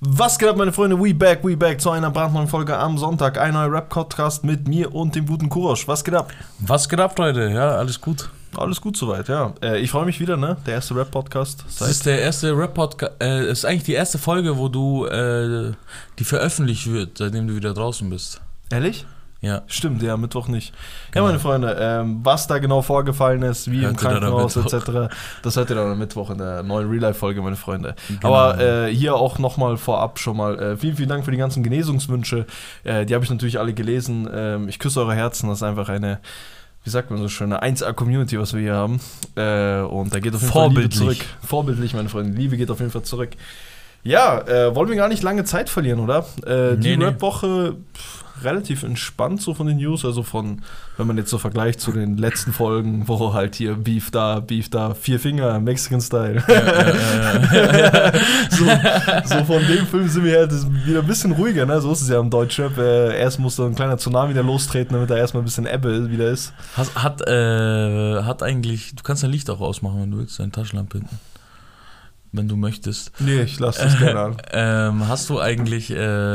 Was geht ab, meine Freunde? We back zu einer brandneuen Folge am Sonntag. Ein neuer Rap-Podcast mit mir und dem guten Kurosch. Was geht ab? Was geht ab, Leute? Ja, alles gut. Alles gut soweit, ja. Ich freue mich wieder, ne? Der erste Rap-Podcast. Das ist der erste Rap-Podcast. Ist eigentlich die erste Folge, wo du, die veröffentlicht wird, seitdem du wieder draußen bist. Ehrlich? Ja. Stimmt, ja, Mittwoch nicht. Genau. Ja, meine Freunde, was da genau vorgefallen ist, wie Hört im Krankenhaus etc., das hört ihr dann am Mittwoch in der neuen Real-Life-Folge, meine Freunde. Genau. Aber hier auch nochmal vorab schon mal vielen Dank für die ganzen Genesungswünsche. Die habe ich natürlich alle gelesen. Ich küsse eure Herzen, das ist einfach eine, wie sagt man so schön, eine 1A-Community, was wir hier haben. Und da geht auf jeden Fall Liebe zurück. Vorbildlich, meine Freunde. Liebe geht auf jeden Fall zurück. Ja, wollen wir gar nicht lange Zeit verlieren, oder? Die Rap-Woche relativ entspannt so von den News, also von, wenn man jetzt so vergleicht zu den letzten Folgen, wo halt hier Beef da, 4 Finger, Mexican-Style. So von dem Film sind wir halt wieder ein bisschen ruhiger, ne? So ist es ja im Deutschrap. Erst muss da ein kleiner Tsunami da lostreten, damit da erstmal ein bisschen Ebbe wieder ist. Hat eigentlich, du kannst dein Licht auch ausmachen, wenn du willst, deine Taschenlampe hinten. Wenn du möchtest. Nee, ich lasse das gerne an. Hast du eigentlich,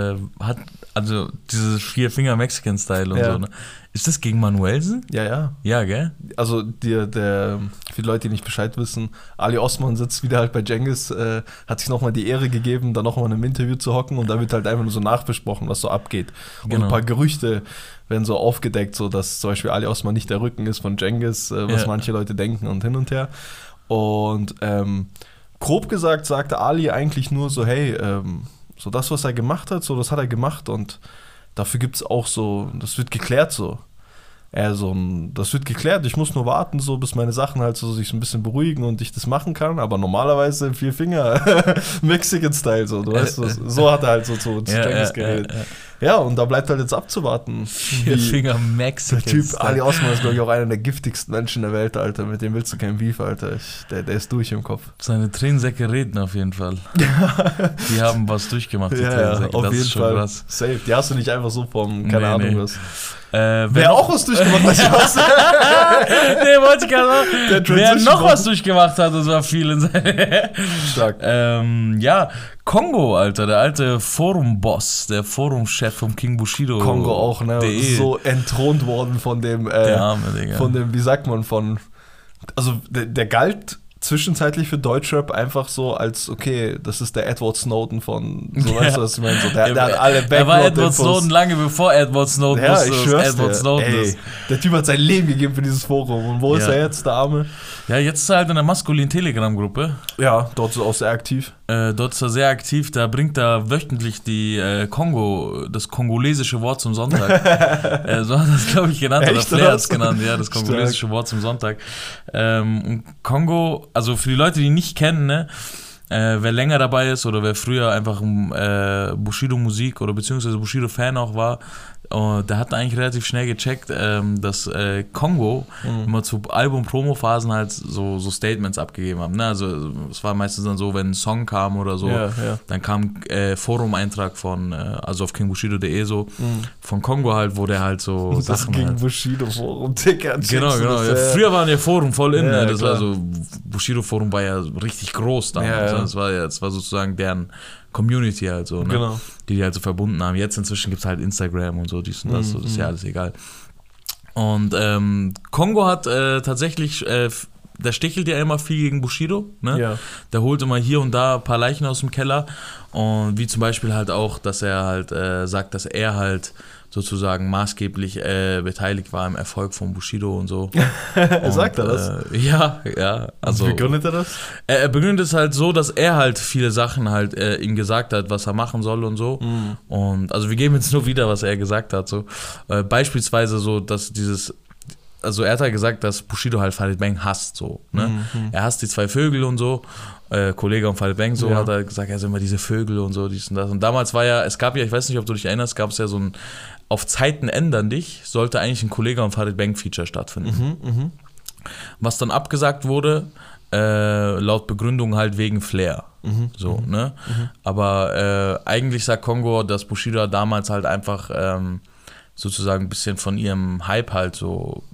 also dieses 4-Finger Mexican-Style und so, ne? Ist das gegen Manuelsen? Ja. Ja, gell? Also für die Leute, die nicht Bescheid wissen, Ali Osman sitzt wieder halt bei Cengiz, hat sich nochmal die Ehre gegeben, da nochmal in einem Interview zu hocken und da wird halt einfach nur so nachbesprochen, was so abgeht. Und ein paar Gerüchte werden so aufgedeckt, so dass zum Beispiel Ali Osman nicht der Rücken ist von Cengiz, was manche Leute denken und hin und her. Und grob gesagt sagte Ali eigentlich nur so, hey, so das, was er gemacht hat, so das hat er gemacht und dafür gibt es auch so, das wird geklärt so. Das wird geklärt, ich muss nur warten, so bis meine Sachen halt so sich so ein bisschen beruhigen und ich das machen kann, aber normalerweise 4 Finger Mexican-Style, so, du weißt, so hat er halt so zu Cengiz geredet. Ja, und da bleibt halt jetzt abzuwarten. 4 Finger Mexican. Der Typ, Ali Osman ist, glaube ich, auch einer der giftigsten Menschen der Welt, Alter. Mit dem willst du kein Beef, Alter. Der ist durch im Kopf. Seine Tränensäcke reden auf jeden Fall. Die haben was durchgemacht, die Tränensäcke. Auf das jeden ist schon Fall. Krass. Safe. Die hast du nicht einfach so vom, keine Ahnung was. Wer auch was durchgemacht hat, was? Nee, wollte ich gar nicht. Wer noch was durchgemacht hat, das war viel in seinem. Stark. Ja, Kongo, Alter, der alte Forum-Boss, der Forum-Chef vom King Bushido. Kongo auch, ne? So entthront worden von dem, der Arme, Digga. Von dem, wie sagt man, also der galt zwischenzeitlich für Deutschrap einfach so als, okay, das ist der Edward Snowden von, so weißt du, was ich meine? So, der hat alle Er war Edward Snowden lange bevor Edward Snowden wusste, dass Edward Snowden ist. Der Typ hat sein Leben gegeben für dieses Forum. Und wo ist er jetzt, der Arme? Ja, jetzt ist er halt in der maskulinen Telegram-Gruppe. Ja, dort ist er auch sehr aktiv. Dort ist er sehr aktiv, da bringt er wöchentlich das kongolesische Wort zum Sonntag. So hat er es, glaube ich, genannt, oder Flair hat es genannt, ja, das kongolesische Wort zum Sonntag. Und Kongo, also für die Leute, die ihn nicht kennen, ne, wer länger dabei ist oder wer früher einfach Bushido-Musik oder beziehungsweise Bushido-Fan auch war, der hat eigentlich relativ schnell gecheckt, dass Kongo immer zu Album-Promo-Phasen halt so Statements abgegeben haben. Ne? Also es war meistens dann so, wenn ein Song kam oder so, dann kam Forum-Eintrag von, also auf kingbushido.de so, von Kongo halt, wo der halt so das Sachen King halt, Bushido-Forum, Digga. Genau. Ja, früher waren ja Forum voll in, ne? Das war so, Bushido-Forum war ja richtig groß damals. Das war sozusagen deren Community halt so, ne? Genau. Die halt so verbunden haben. Jetzt inzwischen gibt es halt Instagram und so, dies und das, so, das ist ja alles egal. Und Kongo hat tatsächlich, der stichelt ja immer viel gegen Bushido, ne? Ja. Der holt immer hier und da ein paar Leichen aus dem Keller und wie zum Beispiel halt auch, dass er halt sagt, dass er halt sozusagen maßgeblich beteiligt war im Erfolg von Bushido und so. Sagt er das? Ja. Also, wie begründet er das? Er begründet es halt so, dass er halt viele Sachen halt ihm gesagt hat, was er machen soll und so. Und also wir geben jetzt nur wieder, was er gesagt hat. So. Beispielsweise so, dass also er hat halt gesagt, dass Bushido halt Farid Bang hasst, so, ne? Er hasst die 2 Vögel und so, Kollege und Farid Bang, so hat er gesagt, er sind immer diese Vögel und so, dies und das. Und damals es gab ja, ich weiß nicht, ob du dich erinnerst, gab es ja so ein, auf Zeiten ändern dich, sollte eigentlich ein Kollege und Farid Bang Feature stattfinden. Was dann abgesagt wurde, laut Begründung halt wegen Flair. Ne? Aber eigentlich sagt Kongo, dass Bushido damals halt einfach sozusagen ein bisschen von ihrem Hype halt so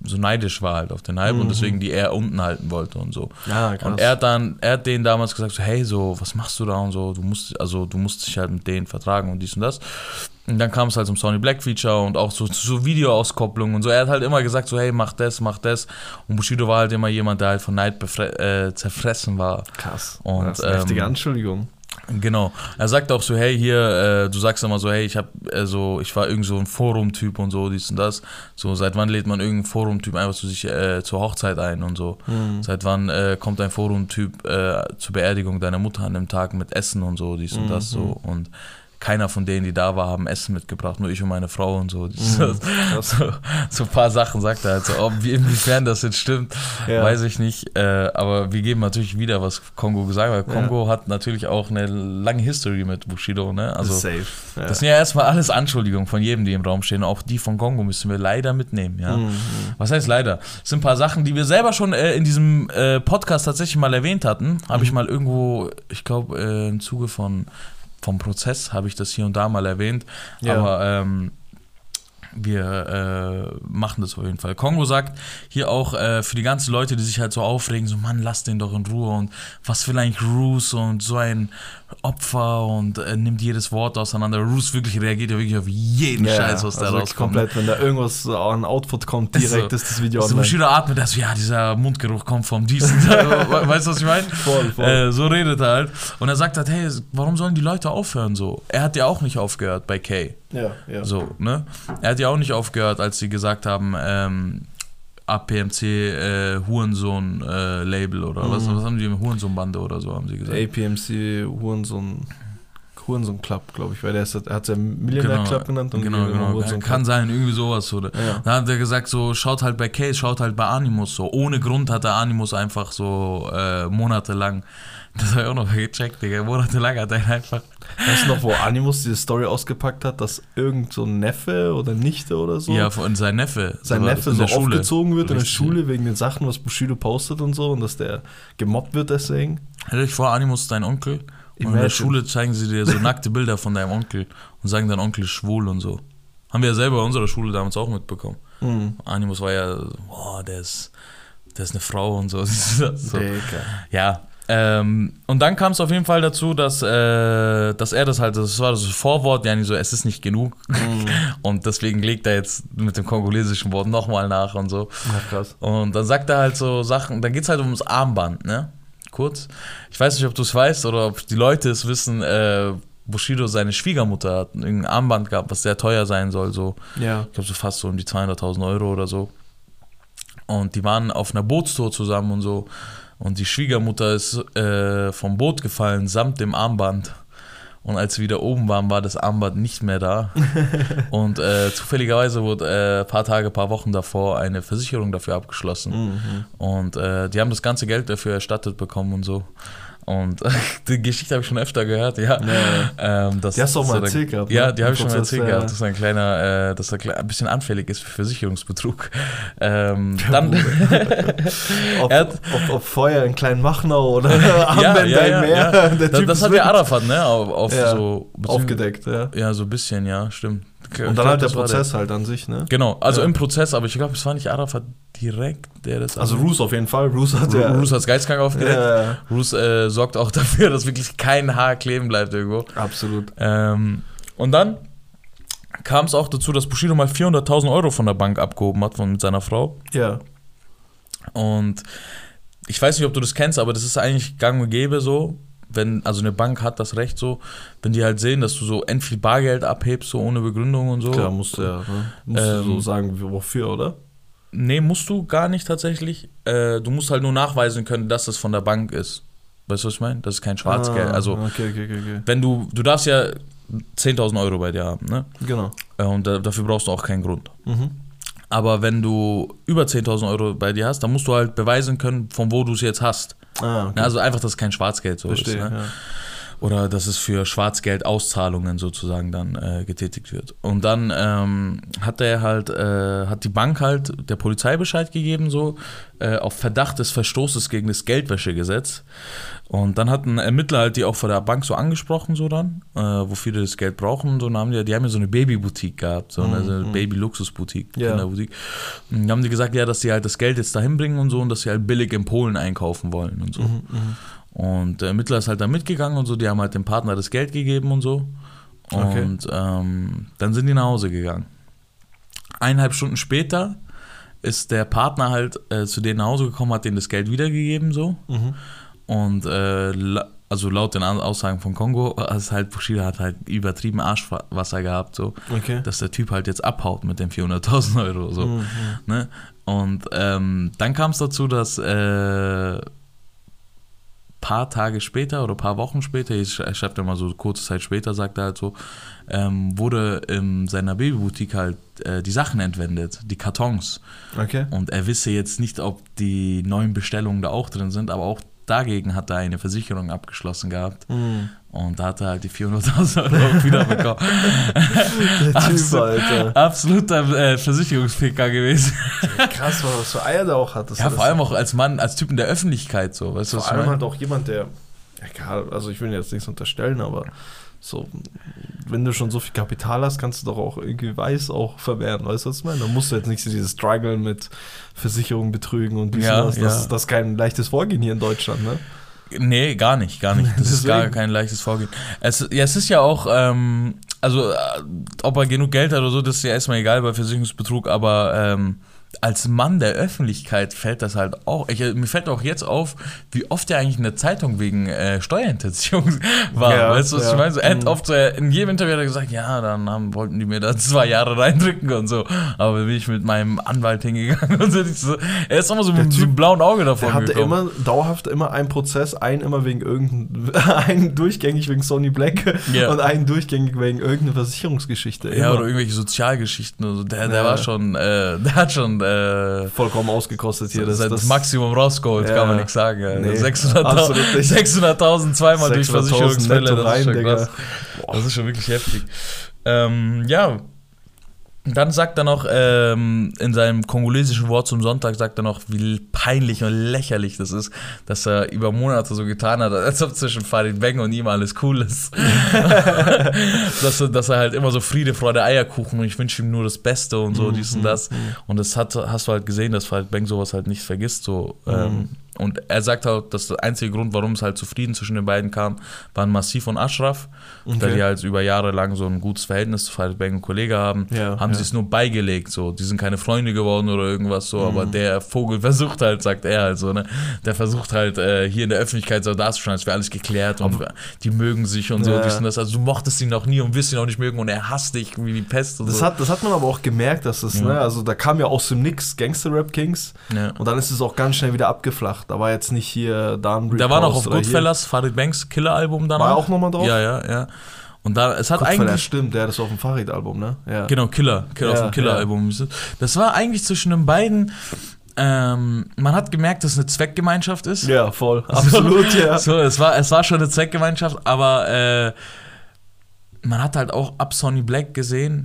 so neidisch war halt auf den Hype und deswegen die eher unten halten wollte und so. Ja, krass. Und er hat denen damals gesagt, so, hey, so, was machst du da und so, du musst dich halt mit denen vertragen und dies und das. Und dann kam es halt zum Sony Black Feature und auch so Videoauskopplungen und so. Er hat halt immer gesagt, so, hey, mach das. Und Bushido war halt immer jemand, der halt von Neid zerfressen war. Krass. Und, das ist eine richtige Anschuldigung. Genau. Er sagt auch so, hey, hier, du sagst immer so, hey, ich war irgend so ein Forum-Typ und so, dies und das. So, seit wann lädt man irgendeinen Forum-Typ einfach zu sich zur Hochzeit ein und so? Seit wann kommt ein Forum-Typ zur Beerdigung deiner Mutter an dem Tag mit Essen und so, dies und das so. Und keiner von denen, die da war, haben Essen mitgebracht, nur ich und meine Frau und so. So ein paar Sachen sagt er halt so. Inwiefern das jetzt stimmt, weiß ich nicht. Aber wir geben natürlich wieder, was Kongo gesagt hat. Kongo hat natürlich auch eine lange History mit Bushido. Ne? Also, safe. Ja. Das sind ja erstmal alles Anschuldigungen von jedem, die im Raum stehen. Auch die von Kongo müssen wir leider mitnehmen. Ja? Was heißt leider? Das sind ein paar Sachen, die wir selber schon in diesem Podcast tatsächlich mal erwähnt hatten. Habe ich mal irgendwo, ich glaube, im Zuge vom Prozess habe ich das hier und da mal erwähnt, aber wir machen das auf jeden Fall. Kongo sagt hier auch für die ganzen Leute, die sich halt so aufregen, so Mann, lass den doch in Ruhe und was will eigentlich Roos und so ein Opfer und nimmt jedes Wort auseinander. Roos wirklich reagiert ja wirklich auf jeden Scheiß, was da rauskommt. Komplett, wenn da irgendwas an Output kommt, direkt ist das Video online. Bushido atmet das, ja, dieser Mundgeruch kommt vom Diesen. Weißt du, was ich meine? Voll. So redet er halt. Und er sagt halt, hey, warum sollen die Leute aufhören so? Er hat ja auch nicht aufgehört bei Kay. Ja. So, ne? Er hat ja auch nicht aufgehört, als sie gesagt haben, APMC Hurensohn Label oder was haben die, Hurensohn-Bande oder so, haben sie gesagt. APMC Hurensohn Club, glaube ich, weil er hat ja Millionaire Club genannt. Und genau. Kann sein, irgendwie sowas. Oder. Ja. Da hat er gesagt, so, schaut halt bei Case, schaut halt bei Animus so. Ohne Grund hat er Animus einfach so monatelang, das habe ich auch noch gecheckt, Digga, monatelang hat er einfach... Weißt du noch, wo Animus diese Story ausgepackt hat, dass irgend so ein Neffe oder Nichte oder so? Ja, von sein Neffe. Sein Neffe so aufgezogen wird in der Schule wegen den Sachen, was Bushido postet und so und dass der gemobbt wird deswegen. Stell dich vor, Animus ist dein Onkel und in der Schule zeigen sie dir so nackte Bilder von deinem Onkel und sagen, dein Onkel ist schwul und so. Haben wir ja selber in unserer Schule damals auch mitbekommen. Animus war ja, der ist eine Frau und so. Ja. Und dann kam es auf jeden Fall dazu, dass er das halt, das war das Vorwort, ja nicht so, es ist nicht genug. Und deswegen legt er jetzt mit dem kongolesischen Wort nochmal nach und so. Ja, krass. Und dann sagt er halt so Sachen, dann geht es halt ums Armband, ne? Kurz. Ich weiß nicht, ob du es weißt oder ob die Leute es wissen, Bushido, seine Schwiegermutter hat ein Armband gehabt, was sehr teuer sein soll, so. Ja. Ich glaube so fast so um die 200.000 Euro oder so. Und die waren auf einer Bootstour zusammen und so. Und die Schwiegermutter ist vom Boot gefallen, samt dem Armband. Und als sie wieder oben waren, war das Armband nicht mehr da. Und zufälligerweise wurde ein paar Wochen davor eine Versicherung dafür abgeschlossen. Und die haben das ganze Geld dafür erstattet bekommen und so. Und die Geschichte habe ich schon öfter gehört, ja. Die hast du auch mal erzählt gehabt. Ja, die habe ich schon mal erzählt gehabt, dass er ein bisschen anfällig ist für Versicherungsbetrug. Ob Feuer in Kleinmachnau oder Armbänder im Meer. Das hat ja Arafat, ne? Aufgedeckt, ja. Ja, so ein bisschen, ja, stimmt. Und dann halt der Prozess halt an sich, ne? Genau, also im Prozess, aber ich glaube, es war nicht Arafat direkt, der das... Also Roos auf jeden Fall. Roos hat geistkrank aufgedeckt. Ja. Roos sorgt auch dafür, dass wirklich kein Haar kleben bleibt irgendwo. Absolut. Und dann kam es auch dazu, dass Bushido mal 400.000 Euro von der Bank abgehoben hat mit seiner Frau. Ja. Und ich weiß nicht, ob du das kennst, aber das ist eigentlich gang und gäbe so. Also eine Bank hat das Recht so, wenn die halt sehen, dass du so viel Bargeld abhebst, so ohne Begründung und so. Klar, musst du ja. Ne? Musst du so sagen, wofür, oder? Nee, musst du gar nicht tatsächlich. Du musst halt nur nachweisen können, dass das von der Bank ist. Weißt du, was ich meine? Das ist kein Schwarzgeld. Also, okay. Wenn du darfst ja 10.000 Euro bei dir haben, ne? Genau. Und dafür brauchst du auch keinen Grund. Aber wenn du über 10.000 Euro bei dir hast, dann musst du halt beweisen können, von wo du es jetzt hast. Okay. Also einfach, dass es kein Schwarzgeld so Verstehe, ist. Ne? Ja. Oder dass es für Schwarzgeldauszahlungen sozusagen dann getätigt wird. Und dann hat die Bank halt der Polizei Bescheid gegeben, so auf Verdacht des Verstoßes gegen das Geldwäschegesetz. Und dann hat ein Ermittler halt die auch vor der Bank so angesprochen, so dann, wofür die das Geld brauchen. Und so, und die haben ja so eine Babyboutique gehabt, so eine Baby-Luxus-Boutique, Kinderboutique. Und dann haben die gesagt, ja, dass sie halt das Geld jetzt dahin bringen und so und dass sie halt billig in Polen einkaufen wollen und so. Und der Ermittler ist halt da mitgegangen und so, die haben halt dem Partner das Geld gegeben und so. Und dann sind die nach Hause gegangen. 1,5 Stunden später ist der Partner halt zu denen nach Hause gekommen, hat denen das Geld wiedergegeben, so. Und also laut den Aussagen von Kongo, also halt Bushido hat halt übertrieben Arschwasser gehabt, so, dass der Typ halt jetzt abhaut mit den 400.000 Euro, so. Ne? Und dann kam es dazu, dass paar Tage später oder paar Wochen später, ich schreibe mal so kurze Zeit später, sagt er halt so, wurde in seiner Babyboutique halt die Sachen entwendet, die Kartons. Und er wisse jetzt nicht, ob die neuen Bestellungen da auch drin sind, aber auch dagegen hat er eine Versicherung abgeschlossen gehabt. Und da hat er halt die 400.000 Euro auch wieder bekommen. Der Typ, Alter. Absoluter Versicherungsficker gewesen. Krass, was für Eier der auch hat. Ja, vor allem auch als Mann, als Typ in der Öffentlichkeit so. Weißt du, vor allem halt auch jemand, der, egal, also ich will jetzt nichts unterstellen, aber so, wenn du schon so viel Kapital hast, kannst du doch auch irgendwie Weiß auch verwehren, weißt du, was ich meine? Da musst du jetzt nicht so dieses Struggle mit Versicherungen betrügen und das ist kein leichtes Vorgehen hier in Deutschland, ne? Nee, gar nicht. Das ist gar kein leichtes Vorgehen. Es ist ja auch, also ob er genug Geld hat oder so, das ist ja erstmal egal bei Versicherungsbetrug, aber als Mann der Öffentlichkeit fällt das halt auch, mir fällt auch jetzt auf, wie oft er eigentlich in der Zeitung wegen Steuerhinterziehung war, weißt du, was ich meine? So, er hat oft in jedem Interview hat er gesagt, ja, dann wollten die mir da 2 Jahre reindrücken und so, aber bin ich mit meinem Anwalt hingegangen und so, er ist immer so mit einem blauen Auge davon gekommen. Er hatte dauerhaft immer einen Prozess, immer wegen einen durchgängig wegen Sonny Black und einen durchgängig wegen irgendeiner Versicherungsgeschichte. Ja, oder irgendwelche Sozialgeschichten und so, der war schon, der hat schon vollkommen ausgekostet hier. Das Maximum rausgeholt, kann man nichts sagen. Nee, 600.000 zweimal durch Versicherungsfälle, das ist schon krass. Das ist schon wirklich heftig. Dann sagt er noch, in seinem kongolesischen Wort zum Sonntag, sagt er noch, wie peinlich und lächerlich das ist, dass er über Monate so getan hat, als ob zwischen Farid Bang und ihm alles cool ist. dass er halt immer so Friede, Freude, Eierkuchen und ich wünsche ihm nur das Beste und so, dies und das. Und das hast du halt gesehen, dass Farid Bang sowas halt nicht vergisst. So. Und er sagt halt, dass der einzige Grund, warum es halt zu Frieden zwischen den beiden kam, waren Massiv und Ashraf, da die halt über Jahre lang so ein gutes Verhältnis zu Farid Bang und Kollege haben, haben sie es nur beigelegt, so, die sind keine Freunde geworden oder irgendwas so, aber der Vogel versucht halt, sagt er halt so, ne, der versucht halt hier in der Öffentlichkeit so darzustellen, als wäre alles geklärt und die mögen sich und so, dies und das, also du mochtest ihn noch nie und wirst ihn auch nicht mögen und er hasst dich wie die Pest und das so. Das hat man aber auch gemerkt, dass es, ne, also da kam ja aus dem Nix Gangster-Rap-Kings und dann ist es auch ganz schnell wieder abgeflacht. Da war jetzt nicht hier da ein Repost. Da war noch auf Goodfellas, Farid Banks Killer-Album danach. War auch nochmal drauf? Ja. Und da, es hat Goodfellas, eigentlich... stimmt, das ist auf dem Farid-Album, ne? Ja. Genau, Killer auf dem Killer-Album. Das war eigentlich zwischen den beiden... man hat gemerkt, dass es eine Zweckgemeinschaft ist. Ja, voll. Absolut, ja. So, es war schon eine Zweckgemeinschaft, aber man hat halt auch ab Sonny Black gesehen,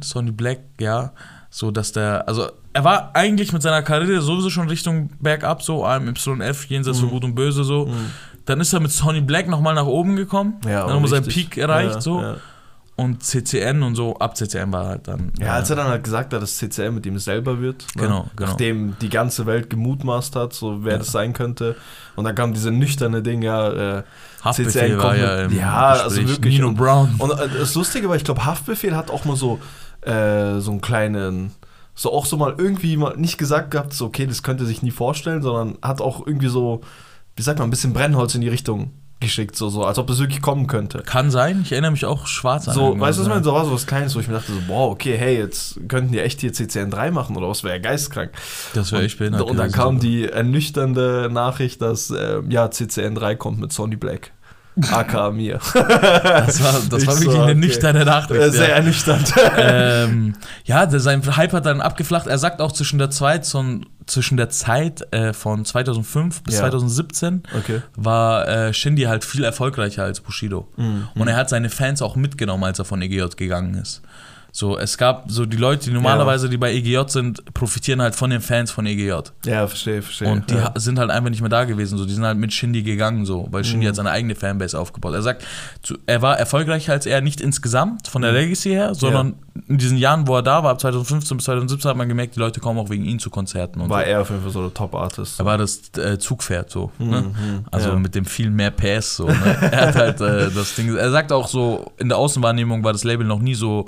so dass er war eigentlich mit seiner Karriere sowieso schon Richtung bergab, so AMYF, jenseits so Gut und Böse, so. Dann ist er mit Sonny Black nochmal nach oben gekommen, dann haben wir seinen Peak erreicht, so. Ja. Und CCN und so, ab CCN war halt dann... Ja, als er dann halt gesagt hat, dass CCN mit ihm selber wird, genau. Nachdem die ganze Welt gemutmaßt hat, so wer das sein könnte. Und dann kam diese nüchterne Ding, Haftbefehl war ja im Gespräch. Also wirklich. Nino Brown. Und das Lustige war, ich glaube, Haftbefehl hat auch mal so einen kleinen... So auch so mal irgendwie mal nicht gesagt gehabt, so okay, das könnte sich nie vorstellen, sondern hat auch irgendwie so, wie sagt man, ein bisschen Brennholz in die Richtung geschickt, so als ob das wirklich kommen könnte. Kann sein, ich erinnere mich auch schwarz an. So, weißt du, was ich meine? So war so was Kleines, wo ich mir dachte, so, boah, okay, hey, jetzt könnten die echt hier CCN3 machen oder was, wäre ja geistkrank. Das wäre echt behindert. Und dann kam die ernüchternde Nachricht, dass CCN3 kommt mit Sonny Black. aka mir. Das war wirklich eine nüchterne Nachricht. Sehr ernüchternd. Sein Hype hat dann abgeflacht. Er sagt auch zwischen der Zeit zwischen der Zeit von 2005 bis 2017 war Shindy halt viel erfolgreicher als Bushido. Und er hat seine Fans auch mitgenommen, als er von EGJ gegangen ist. So, es gab so die Leute, die normalerweise, die bei EGJ sind, profitieren halt von den Fans von EGJ. Ja, verstehe. Und die sind halt einfach nicht mehr da gewesen, so. Die sind halt mit Shindy gegangen, so, weil Shindy hat seine eigene Fanbase aufgebaut. Er sagt, er war erfolgreicher als er, nicht insgesamt von der Legacy her, sondern in diesen Jahren, wo er da war, ab 2015 bis 2017, hat man gemerkt, die Leute kommen auch wegen ihm zu Konzerten. Und war er auf jeden Fall so der Top-Artist. Er war das Zugpferd, so. Ne? Also mit dem viel mehr PS, so. Ne? Er hat halt das Ding, er sagt auch so, in der Außenwahrnehmung war das Label noch nie so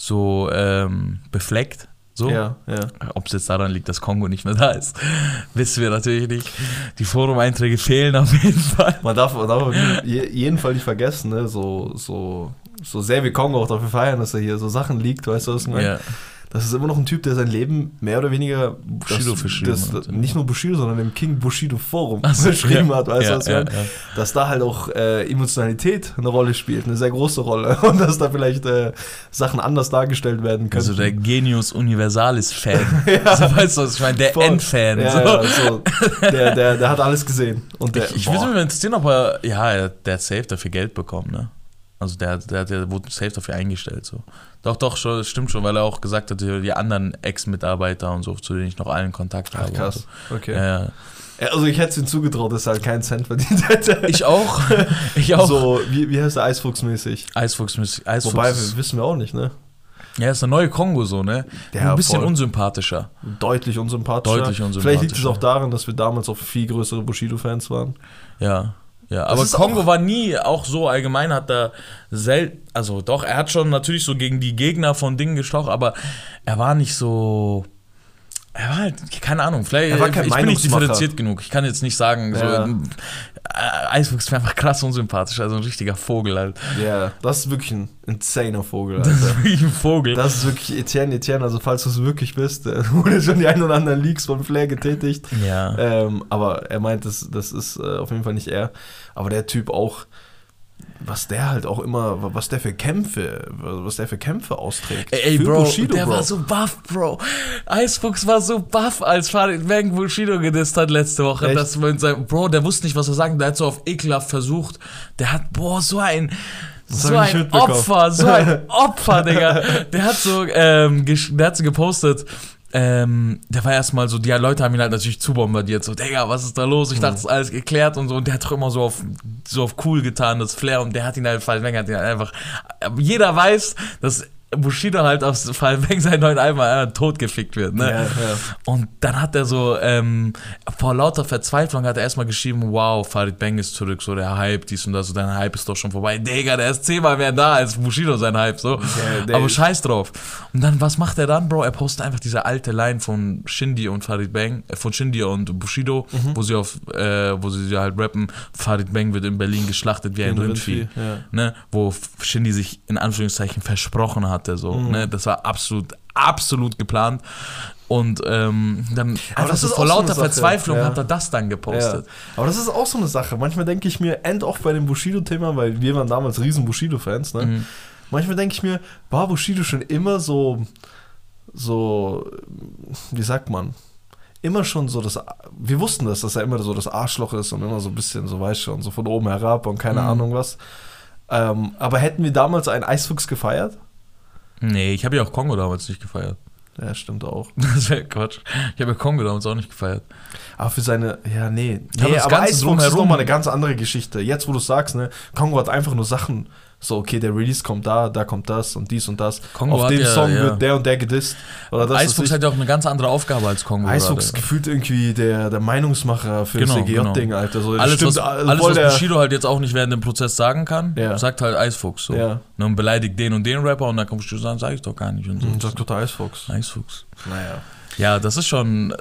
befleckt. So. Ja. Ob es jetzt daran liegt, dass Kongo nicht mehr da ist, wissen wir natürlich nicht. Die Forum-Einträge fehlen auf jeden Fall. Man darf auf jeden Fall nicht vergessen, ne? So sehr wie Kongo auch dafür feiern, dass er hier so Sachen liegt, weißt du was ich meine? Ja. Das ist immer noch ein Typ, der sein Leben mehr oder weniger Bushido nicht nur Bushido, sondern im King Bushido Forum beschrieben hat, weißt du was ich meine? Dass da halt auch Emotionalität eine Rolle spielt, eine sehr große Rolle und dass da vielleicht Sachen anders dargestellt werden können. Also der Genius Universalis-Fan. So, weißt du was ich meine? Der N-Fan. Der hat alles gesehen. Und ich würde mich interessieren, ob der hat safe dafür Geld bekommen, ne? Also der wurde safe dafür eingestellt. So. Doch, schon, stimmt schon, weil er auch gesagt hat, die anderen Ex-Mitarbeiter und so, zu denen ich noch allen Kontakt habe. Krass, so. Okay. Also ich hätte es ihm zugetraut, dass er halt keinen Cent verdient hätte. Ich auch. So, wie heißt der, Eisfuchsmäßig? Eisfuchsmäßig. Wobei, wissen wir auch nicht, ne? Ja, ist der neue Kongo so, ne? Ja, ein bisschen unsympathischer. Deutlich unsympathischer. Vielleicht liegt es auch daran, dass wir damals auch viel größere Bushido-Fans waren. Ja, aber Kongo war nie auch so allgemein, hat er also doch, er hat schon natürlich so gegen die Gegner von Dingen gestochen, aber er war nicht so, er war halt, keine Ahnung, vielleicht, ich bin nicht differenziert genug, ich kann jetzt nicht sagen, Eisfuchs wäre einfach krass unsympathisch, also ein richtiger Vogel halt. Ja, das ist wirklich ein insaner Vogel, Alter. Das ist wirklich ein Vogel. Das ist wirklich Etienne, also falls du es wirklich bist, wurde schon die ein oder anderen Leaks von Flair getätigt. Ja. Aber er meint, das ist auf jeden Fall nicht er. Aber der Typ auch, was der für Kämpfe austrägt. Ey, Bro, Bushido, der war so buff, Bro. Eisfuchs war so buff, als Farid Bang Bushido gedisst hat letzte Woche. Dass man Bro, der wusste nicht, was er sagen. Der hat so auf ekelhaft versucht. Der hat, so ein Opfer, Digga. Der hat so gepostet. Der war erstmal so, die Leute haben ihn halt natürlich zubombardiert, so, Digga, was ist da los? Ich dachte, das ist alles geklärt und so, und der hat doch immer so auf cool getan, das Flair, und der hat ihn halt einfach, jeder weiß, dass Bushido halt aus Fall weg sein neuen Album totgefickt wird, ne? Ja. Und dann hat er so, vor lauter Verzweiflung hat er erstmal geschrieben, wow, Farid Bang ist zurück, so der Hype, dies und das, so dein Hype ist doch schon vorbei. Digga, der ist 10-mal mehr da als Bushido sein Hype, so. Okay, aber scheiß drauf. Und dann, was macht er dann, Bro? Er postet einfach diese alte Line von Shindy und Farid Bang, von Shindy und Bushido, wo sie halt rappen, Farid Bang wird in Berlin geschlachtet wie ein Rindvieh, ne? Wo Shindy sich in Anführungszeichen versprochen hat, ne? Das war absolut geplant. Und dann einfach so vor lauter Verzweiflung hat er das dann gepostet. Ja. Aber das ist auch so eine Sache. Manchmal denke ich mir, auch bei dem Bushido-Thema, weil wir waren damals riesen Bushido-Fans, ne? Manchmal denke ich mir, war Bushido schon immer so, wie sagt man, immer schon so wir wussten dass er immer so das Arschloch ist und immer so ein bisschen, so weißt du, und so von oben herab und keine Ahnung was. Aber hätten wir damals einen Eisfuchs gefeiert? Nee, ich habe ja auch Kongo damals nicht gefeiert. Ja, stimmt auch. Das wäre Quatsch. Ich habe ja Kongo damals auch nicht gefeiert. Aber für seine, aber Eisfuchs ist nochmal eine ganz andere Geschichte. Jetzt, wo du sagst, ne, Kongo hat einfach nur Sachen, so, okay, der Release kommt da kommt das und dies und das. Kongo auf dem Song wird der und der gedisst. Eisfuchs hat ja auch eine ganz andere Aufgabe als Kongo. Eisfuchs gefühlt irgendwie der Meinungsmacher für das EGJ-Ding, Alter. So, alles, was Bushido halt jetzt auch nicht während dem Prozess sagen kann, sagt halt Eisfuchs. So. Ja. Und beleidigt den und den Rapper und dann kommt Bushido und sagt, sag ich doch gar nicht. Und so. Sagt doch der Eisfuchs. Naja. Ja, das ist schon,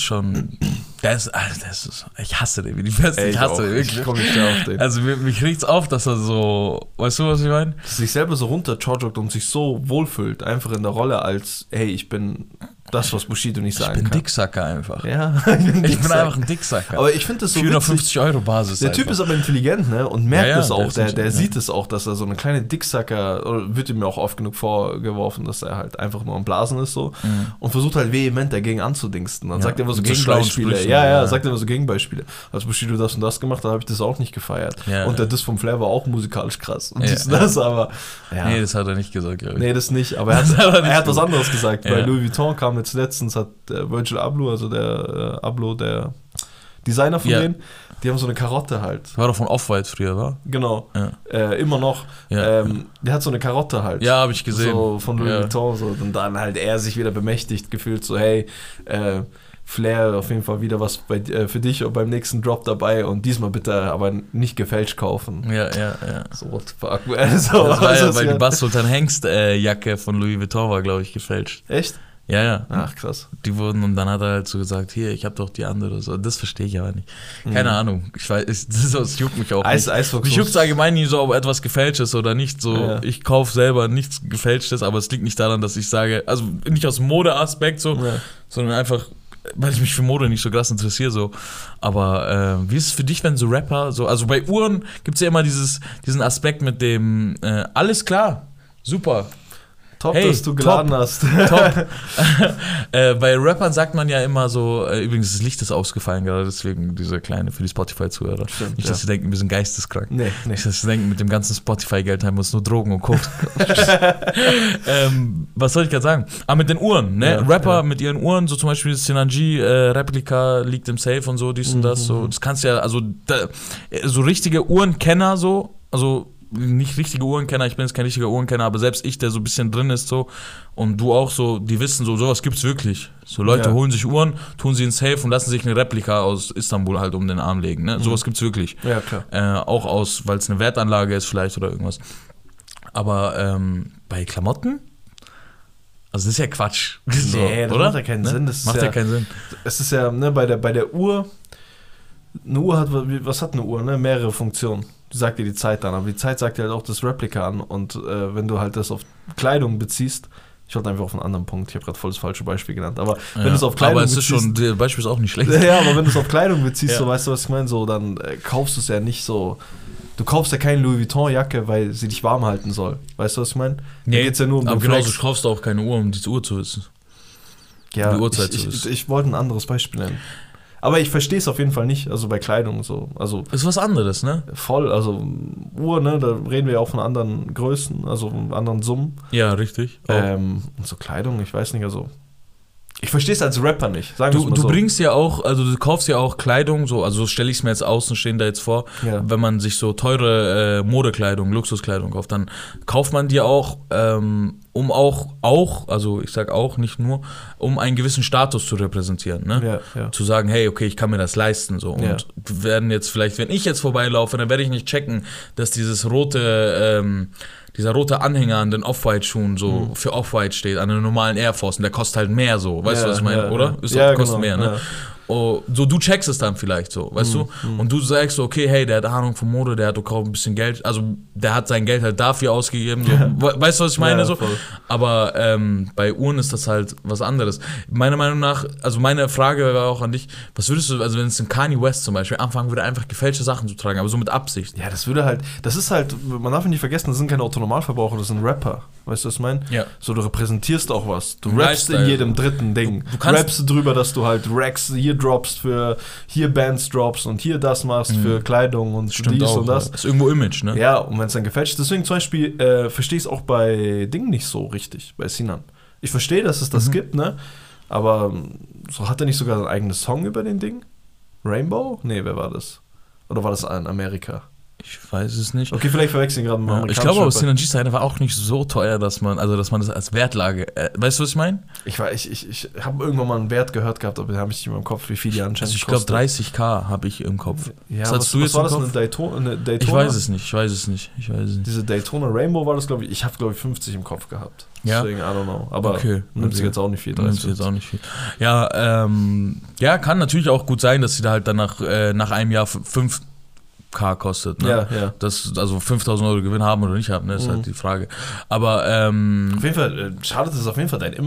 ich hasse den wie die Pest, ich hasse den wirklich. Ich komme nicht auf den. Also mich riecht's auf, dass er so, weißt du, was ich meine? Dass sich selber so runterchargt und sich so wohlfühlt, einfach in der Rolle als, hey, ich bin Das, was Bushido nicht sagen kann. Ich bin Dicksacker einfach. Ja, ich bin einfach ein Dicksacker. Aber ich finde das so 450 € Basis. Der Typ ist aber intelligent, ne? Und merkt es auch. Der sieht es auch, dass er so eine kleine Dicksacker, oder wird ihm ja auch oft genug vorgeworfen, dass er halt einfach nur am Blasen ist so und versucht halt vehement dagegen anzudingsten. Dann sagt er immer so Gegenbeispiele. Sagt er immer so Gegenbeispiele. Als Bushido das und das gemacht hat, habe ich das auch nicht gefeiert. Ja. Und der Diss vom Flair war auch musikalisch krass. Und das, aber nee, das hat er nicht gesagt, glaube ich. Nee, das nicht. Aber er hat was anderes gesagt. Bei Louis Vuitton kam jetzt letztens, hat Virgil Abloh, also der Abloh, der Designer von denen, die haben so eine Karotte halt. War doch von Off-White früher, war? Genau. Ja. Immer noch. Ja. Der hat so eine Karotte halt. Ja, habe ich gesehen. So von Louis Vuitton. So. Und dann halt er sich wieder bemächtigt gefühlt, so hey, Flair, auf jeden Fall wieder was für dich und beim nächsten Drop dabei und diesmal bitte aber nicht gefälscht kaufen. Ja. So, what the fuck? So, das war ja, weil die Bass Sultan Hengst Jacke von Louis Vuitton war, glaube ich, gefälscht. Echt? Ja. Ach, krass. Die wurden, und dann hat er halt so gesagt, hier, ich habe doch die andere. So, das verstehe ich aber nicht. Keine Ahnung. Ich weiß, das juckt mich auch nicht. Mich juckt allgemein nie so, ob etwas gefälscht ist oder nicht. So, ich kaufe selber nichts Gefälschtes, aber es liegt nicht daran, dass ich sage, also nicht aus dem Modeaspekt so, sondern einfach, weil ich mich für Mode nicht so krass interessiere, so. Aber wie ist es für dich, wenn so Rapper, so, also bei Uhren gibt es ja immer diesen Aspekt mit dem, alles klar, super. Top, dass du geladen hast. Top. Bei Rappern sagt man ja immer so, übrigens, das Licht ist ausgefallen gerade, deswegen diese kleine für die Spotify-Zuhörer. Nicht, dass sie denken, wir sind geisteskrank. Nee. Nicht, dass sie denken, mit dem ganzen Spotify-Geld haben wir uns nur Drogen und Koks. Was soll ich gerade sagen? Mit den Uhren, ne? Rapper mit ihren Uhren, so zum Beispiel das Sinanji Replika liegt im Safe und so, dies und das. So. Das kannst du ja, also so richtige Uhrenkenner so, also nicht richtige Uhrenkenner, ich bin jetzt kein richtiger Uhrenkenner, aber selbst ich, der so ein bisschen drin ist so und du auch so, die wissen so, sowas gibt's wirklich. So Leute holen sich Uhren, tun sie in Safe und lassen sich eine Replika aus Istanbul halt um den Arm legen, ne? Sowas gibt's wirklich. Ja, klar. Auch weil es eine Wertanlage ist vielleicht oder irgendwas. Aber bei Klamotten? Also das ist ja Quatsch. So, nee, das oder? Macht ja keinen Sinn. Das macht ja keinen Sinn. Es ist ja, ne, bei der Uhr, eine Uhr hat, was hat eine Uhr, ne? Mehrere Funktionen. Die sagt dir die Zeit an, aber die Zeit sagt dir halt auch das Replika an und wenn du halt das auf Kleidung beziehst, ich wollte einfach auf einen anderen Punkt, ich habe gerade voll das falsche Beispiel genannt, aber wenn du es auf Kleidung beziehst... Aber es ist schon, das Beispiel ist auch nicht schlecht. Ja, aber wenn du es auf Kleidung beziehst, so, weißt du, was ich meine, so, dann kaufst du es ja nicht so... Du kaufst ja keine Louis Vuitton-Jacke, weil sie dich warm halten soll. Weißt du, was ich meine? Nee, da geht's ja nur um aber genauso kaufst du auch keine Uhr, um die Uhr zu wissen. Ja, um die Uhrzeit zu wissen. Ich wollte ein anderes Beispiel nennen. Aber ich verstehe es auf jeden Fall nicht, also bei Kleidung so. Also ist was anderes, ne? Voll, also Uhr, ne, da reden wir ja auch von anderen Größen, also anderen Summen. Ja, richtig. Und so Kleidung, ich weiß nicht, also ich verstehe es als Rapper nicht, sagen wir mal so. Du bringst ja auch, also du kaufst ja auch Kleidung, so, also so stelle ich es mir jetzt Außenstehender jetzt vor, wenn man sich so teure Modekleidung, Luxuskleidung kauft, dann kauft man die auch, um auch, also ich sag auch, nicht nur, um einen gewissen Status zu repräsentieren, ne? Ja. Zu sagen, hey, okay, ich kann mir das leisten, so. Und werden jetzt vielleicht, wenn ich jetzt vorbeilaufe, dann werde ich nicht checken, dass dieser rote Anhänger an den Off-White-Schuhen so für Off-White steht, an den normalen Air Force, und der kostet halt mehr so, weißt du, was ich meine, oder? Kostet mehr, ne? Oh, so, du checkst es dann vielleicht so, weißt du? Und du sagst so, okay, hey, der hat Ahnung von Mode, der hat auch ein bisschen Geld, also der hat sein Geld halt dafür ausgegeben, so. Weißt du, was ich meine? So? Aber bei Uhren ist das halt was anderes. Meiner Meinung nach, also meine Frage war auch an dich, was würdest du, also wenn es ein Kanye West zum Beispiel anfangen würde, einfach gefälschte Sachen zu tragen, aber so mit Absicht. Ja, das ist halt, man darf nicht vergessen, das sind keine Autonormalverbraucher, das sind Rapper. Weißt du, was ich meine? Ja. So, du repräsentierst auch was. Du rappst in jedem dritten Ding. Du rappst drüber, dass du halt Racks hier droppst, hier Bands droppst und hier das machst für Kleidung und stimmt dies auch, und das. Ja. Ist irgendwo Image, ne? Ja, und wenn es dann gefälscht ist. Deswegen zum Beispiel verstehe ich es auch bei Dingen nicht so richtig, bei Sinan. Ich verstehe, dass es das gibt, ne? Aber so hat er nicht sogar ein eigenes Song über den Ding? Rainbow? Nee, wer war das? Oder war das in Amerika? Ich weiß es nicht. Okay, vielleicht verwechseln gerade mal. Ich glaube aber, Sinanji Seite war auch nicht so teuer, dass man das als Wertlage. Weißt du, was ich meine? Ich habe irgendwann mal einen Wert gehört gehabt, aber den habe ich nicht mehr im Kopf, wie viel die anscheinend ich glaube 30.000 habe ich im Kopf. Ja, was war das? Eine Daytona? Ich weiß es nicht. Diese Daytona Rainbow war das, glaube ich. Ich habe, glaube ich, 50 im Kopf gehabt. Ja? Deswegen, I don't know. Aber nimmt sie jetzt auch nicht viel. Ja, kann natürlich auch gut sein, dass sie da halt dann nach einem Jahr 5K kostet, ne? Ja. Also 5.000 Euro Gewinn haben oder nicht haben, ne? Ist halt die Frage. Aber auf jeden Fall schadet es auf jeden Fall dein Image.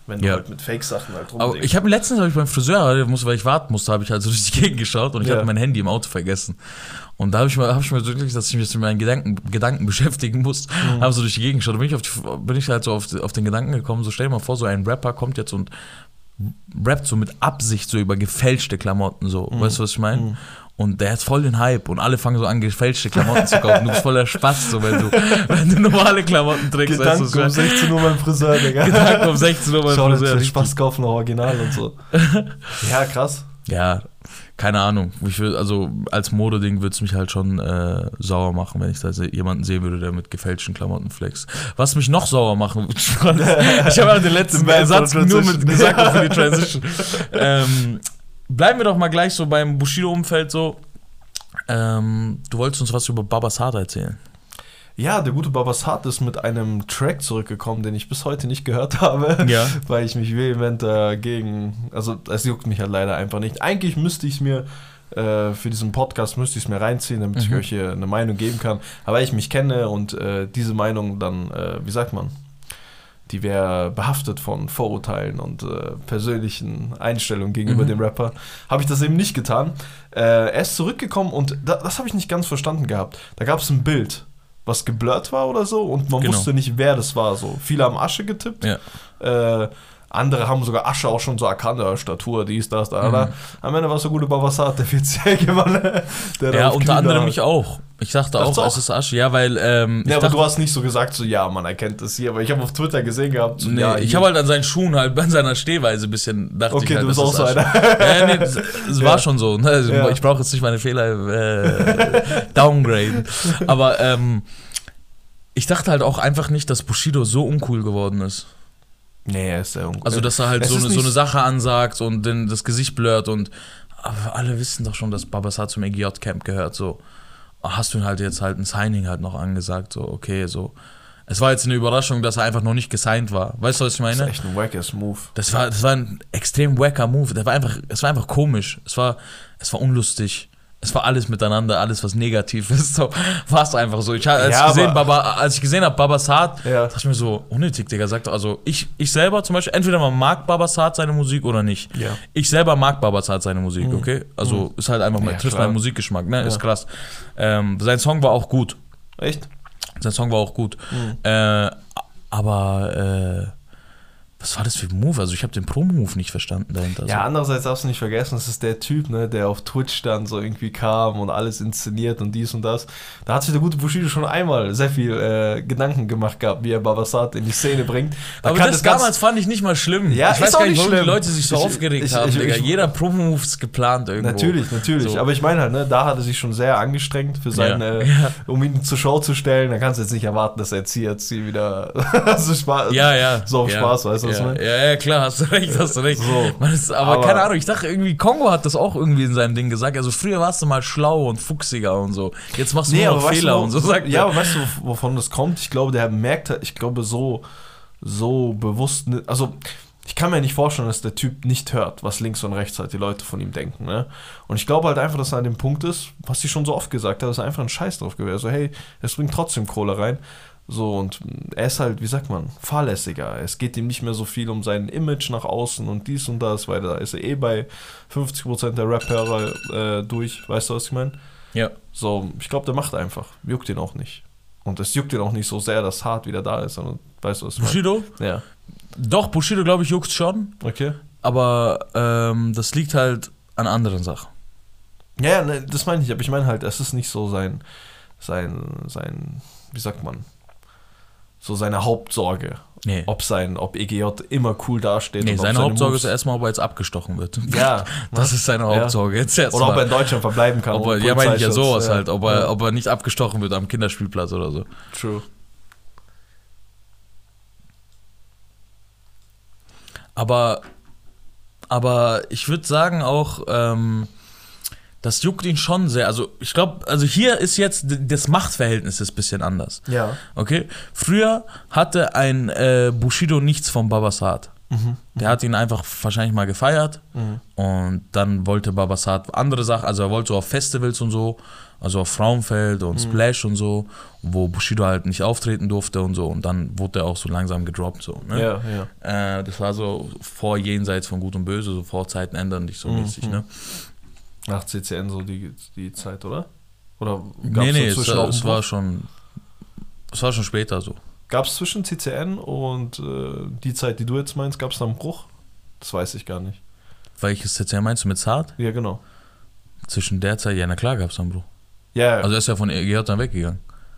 Wenn du halt mit Fake-Sachen halt rumdenkst. Aber ich habe letztens beim Friseur, weil ich warten musste, habe ich halt so durch die Gegend geschaut und ich hatte mein Handy im Auto vergessen. Und da habe ich mir wirklich, dass ich mich jetzt mit meinen Gedanken beschäftigen muss, habe so durch die Gegend geschaut. Da bin ich halt so auf den Gedanken gekommen, so stell dir mal vor, so ein Rapper kommt jetzt und rappt so mit Absicht so über gefälschte Klamotten, so, weißt du, was ich meine? Und der hat voll den Hype und alle fangen so an, gefälschte Klamotten zu kaufen. Du bist voller Spaß, so, wenn du normale Klamotten trägst. Gedanken um 16 Uhr beim Friseur, Digga. Gedanken um 16 Uhr beim Friseur. Schau, Spaß kaufen, Original und so. Ja, krass. Ja, keine Ahnung. Also als Modeding würde es mich halt schon sauer machen, wenn ich da jemanden sehen würde, der mit gefälschten Klamotten flext. Was mich noch sauer machen würde, ich habe ja den letzten Satz nur mit gesagt für die Transition. Bleiben wir doch mal gleich so beim Bushido-Umfeld so. Du wolltest uns was über Babasat erzählen. Ja, der gute Babasat ist mit einem Track zurückgekommen, den ich bis heute nicht gehört habe, weil ich mich vehement dagegen, also es juckt mich halt leider einfach nicht. Eigentlich müsste ich es mir für diesen Podcast reinziehen, damit ich euch hier eine Meinung geben kann. Aber weil ich mich kenne und diese Meinung dann, wie sagt man, die wäre behaftet von Vorurteilen und persönlichen Einstellungen gegenüber dem Rapper, habe ich das eben nicht getan. Er ist zurückgekommen und das habe ich nicht ganz verstanden gehabt. Da gab es ein Bild, was geblurrt war oder so und man wusste nicht, wer das war. So. Viele haben Asche getippt, andere haben sogar Asche auch schon so erkannt, Statur, dies, das, da. Am Ende war es so gute Babasat, der 40-Jährige Mann. Ja, unter anderem mich auch. Ich dachte auch, es ist Asche. Ja, weil aber du hast nicht so gesagt, so ja, man erkennt das hier. Aber ich habe auf Twitter gesehen gehabt, so, ich habe halt an seinen Schuhen halt, an seiner Stehweise ein bisschen, dachte ich halt, du bist auch so einer. Ja, nee, es war schon so. Ne? Also, ich brauche jetzt nicht meine Fehler downgraden. Aber ich dachte halt auch einfach nicht, dass Bushido so uncool geworden ist. Nee, er ist sehr uncool. Also, dass er halt so eine Sache ansagt und dann das Gesicht blurrt aber alle wissen doch schon, dass Babasat zum EGJ-Camp gehört, so. Hast du halt jetzt halt ein Signing halt noch angesagt, so, okay, so. Es war jetzt eine Überraschung, dass er einfach noch nicht gesigned war. Weißt du, was ich meine? Das ist echt ein wacker Move. Das war ein extrem wacker Move. Es war einfach komisch. Es war unlustig. Es war alles miteinander, alles was negativ ist. So, war es einfach so. Als ich gesehen habe, Babasat, dachte ich mir so, unnötig, Digga. Sagt also ich selber zum Beispiel, entweder man mag Babasat seine Musik oder nicht. Ja. Ich selber mag Babasat seine Musik, okay? Also ist halt einfach, trifft meinen Musikgeschmack, ne? Ist krass. Sein Song war auch gut. Echt? Sein Song war auch gut. Aber was war das für ein Move? Also ich habe den Promo-Move nicht verstanden dahinter. Ja, andererseits darfst du nicht vergessen, das ist der Typ, ne, der auf Twitch dann so irgendwie kam und alles inszeniert und dies und das. Da hat sich der gute Bushido schon einmal sehr viel Gedanken gemacht gehabt, wie er Babasat in die Szene bringt. Aber das damals fand ich nicht mal schlimm. Ja, ich weiß gar nicht, warum die Leute sich so aufgeregt haben, Digga. Jeder Promo-Move ist geplant irgendwo. Natürlich. So. Aber ich meine halt, ne, da hat er sich schon sehr angestrengt für seine, um ihn zur Show zu stellen. Da kannst du jetzt nicht erwarten, dass er jetzt hier wieder so Spaß, so auf Spaß, weißt du? Ja, klar, hast du recht. So. Aber keine Ahnung, ich dachte irgendwie, Kongo hat das auch irgendwie in seinem Ding gesagt. Also früher warst du mal schlau und fuchsiger und so. Jetzt machst du nur noch Fehler und so, sagt er. Ja, aber weißt du, wovon das kommt? Ich glaube, der merkt halt, so bewusst, also ich kann mir nicht vorstellen, dass der Typ nicht hört, was links und rechts halt die Leute von ihm denken, ne? Und ich glaube halt einfach, dass er an dem Punkt ist, was ich schon so oft gesagt habe, dass er einfach einen Scheiß drauf gewährt. Also hey, es bringt trotzdem Kohle rein. So, und er ist halt, wie sagt man, fahrlässiger. Es geht ihm nicht mehr so viel um sein Image nach außen und dies und das, weil da ist er bei 50% der Rap-Hörer durch. Weißt du, was ich meine? Ja. So, ich glaube, der macht einfach. Juckt ihn auch nicht. Und es juckt ihn auch nicht so sehr, dass Hart wieder da ist. Und, weißt du, was ich meine? Bushido? Ja. Doch, Bushido, glaube ich, juckt schon. Okay. Aber das liegt halt an anderen Sachen. Ja, ne, das meine ich. Aber ich meine halt, es ist nicht so sein, wie sagt man, so seine Hauptsorge. Nee. Ob EGJ immer cool dasteht. Nee, und seine Hauptsorge ist erstmal, ob er jetzt abgestochen wird. Ja. Das ist seine Hauptsorge. Jetzt oder ob er in Deutschland verbleiben kann. Ja, meine ich ja sowas halt. Ob er nicht abgestochen wird am Kinderspielplatz oder so. True. Aber ich würde sagen auch, das juckt ihn schon sehr. Also ich glaube, hier ist jetzt das Machtverhältnis ist ein bisschen anders. Ja. Okay? Früher hatte ein Bushido nichts vom Babasat. Der hat ihn einfach wahrscheinlich mal gefeiert und dann wollte Babasat andere Sachen, also er wollte so auf Festivals und so, also auf Frauenfeld und Splash und so, wo Bushido halt nicht auftreten durfte und so und dann wurde er auch so langsam gedroppt so. Ne? Ja. Das war so vor Jenseits von Gut und Böse, so vor Zeiten ändern dich so mäßig, ne? Nach CCN so die Zeit, oder? Oder nee, es war schon später so. Gab es zwischen CCN und die Zeit, die du jetzt meinst, gab es da einen Bruch? Das weiß ich gar nicht. Welches CCN meinst du mit Zart? Ja, genau. Zwischen der Zeit, ja, na klar gab es da einen Bruch. Ja. Also er ist ja von EGJ dann weggegangen.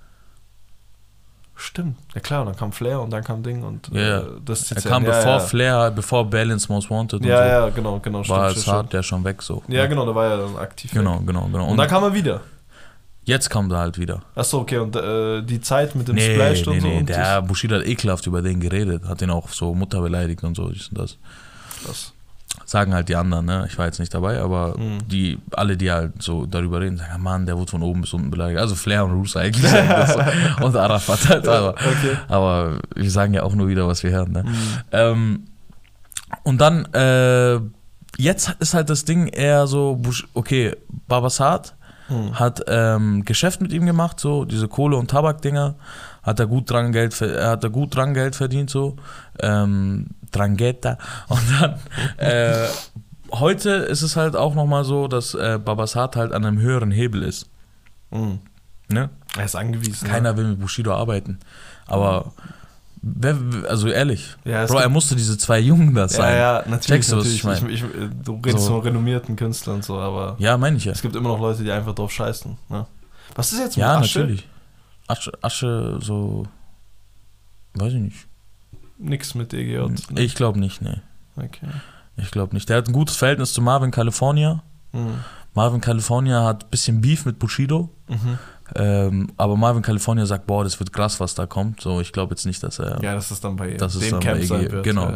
Stimmt, ja klar, dann kam Flair und dann kam Ding und das CCN. Er kam bevor Flair, bevor Balance Most Wanted und so. Ja, genau. War als Zart der schon weg so. Ja, genau, da war er dann aktiv. Genau. Und dann kam er wieder. Jetzt kommt er halt wieder. Achso, okay, und die Zeit mit dem Splash und so. Nee, der Bushido hat ekelhaft über den geredet, hat ihn auch so Mutter beleidigt und so, das. Sagen halt die anderen, ne? Ich war jetzt nicht dabei, aber alle, die halt so darüber reden, sagen, Mann, der wurde von oben bis unten beleidigt. Also Flair und Roos eigentlich sagen das so. Und Arafat halt, aber wir sagen ja auch nur wieder, was wir hören, ne? Und dann, jetzt ist halt das Ding eher so, okay, Babasat hat Geschäft mit ihm gemacht, so diese Kohle- und Tabak-Dinger, hat er gut dran Geld verdient, so Drangheta. Und dann heute ist es halt auch nochmal so, dass Babasat halt an einem höheren Hebel ist. Ne? Er ist angewiesen. Keiner will mit Bushido arbeiten. Aber also ehrlich, Bro, er musste diese zwei Jungen da sein. Ja, natürlich. Checkst du, was ich meine? Du redest von renommierten Künstlern und so, aber ja, meine ich ja. Es gibt immer noch Leute, die einfach drauf scheißen. Ne? Was ist jetzt mit Asche? Asche? Natürlich. Asche, so, weiß ich nicht. Nix mit EGJ? Ne? Ich glaube nicht, ne. Okay. Ich glaube nicht. Der hat ein gutes Verhältnis zu Marvin California. Marvin California hat ein bisschen Beef mit Bushido. Aber Marvin California sagt, boah, das wird krass, was da kommt. So, ich glaube jetzt nicht, dass er... Ja, dass es dann bei dem Camp sein wird. Genau.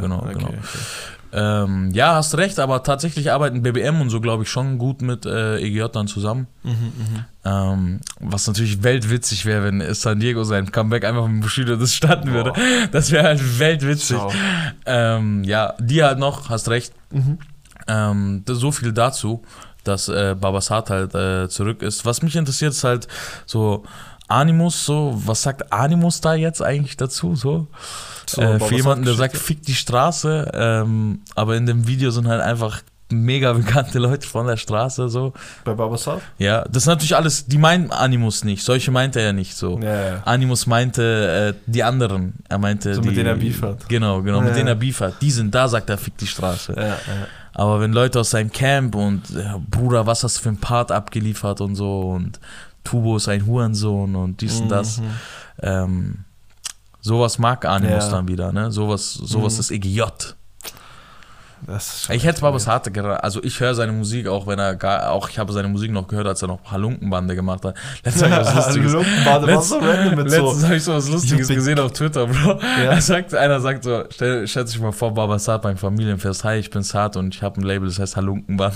Ja, hast recht, aber tatsächlich arbeiten BBM und so, glaube ich, schon gut mit EGJ dann zusammen. Was natürlich weltwitzig wäre, wenn San Diego sein Comeback einfach mit Bushido das starten würde. Das wäre halt weltwitzig. Ja, die halt noch, hast recht. So viel dazu, dass Babasat halt zurück ist. Was mich interessiert, ist halt so Animus, so, was sagt Animus da jetzt eigentlich dazu? So für jemanden, der sagt, fick die Straße, aber in dem Video sind halt einfach mega bekannte Leute von der Straße, so. Bei Babasat? Ja, das ist natürlich alles, die meinen Animus nicht, solche meinte er ja nicht so. Ja. Animus meinte die anderen, er meinte so die, mit denen er Beef hat. Genau, mit denen er Beef hat, die sind da, sagt er, fick die Straße. Ja. Aber wenn Leute aus seinem Camp und Bruder, was hast du für einen Part abgeliefert und so und Tubo ist ein Hurensohn und dies und das, sowas mag Animus dann wieder, ne? Sowas ist EGJ. Ich hätte Babasat gerade, also ich höre seine Musik, auch wenn ich habe seine Musik noch gehört, als er noch Halunkenbande gemacht hat. Letztens habe ich was Lustiges gesehen auf Twitter, Bro. Ja? Einer sagt so, stellt sich mal vor, Babasat beim Familienfest, hi, ich bin Sat und ich habe ein Label, das heißt Halunkenbande.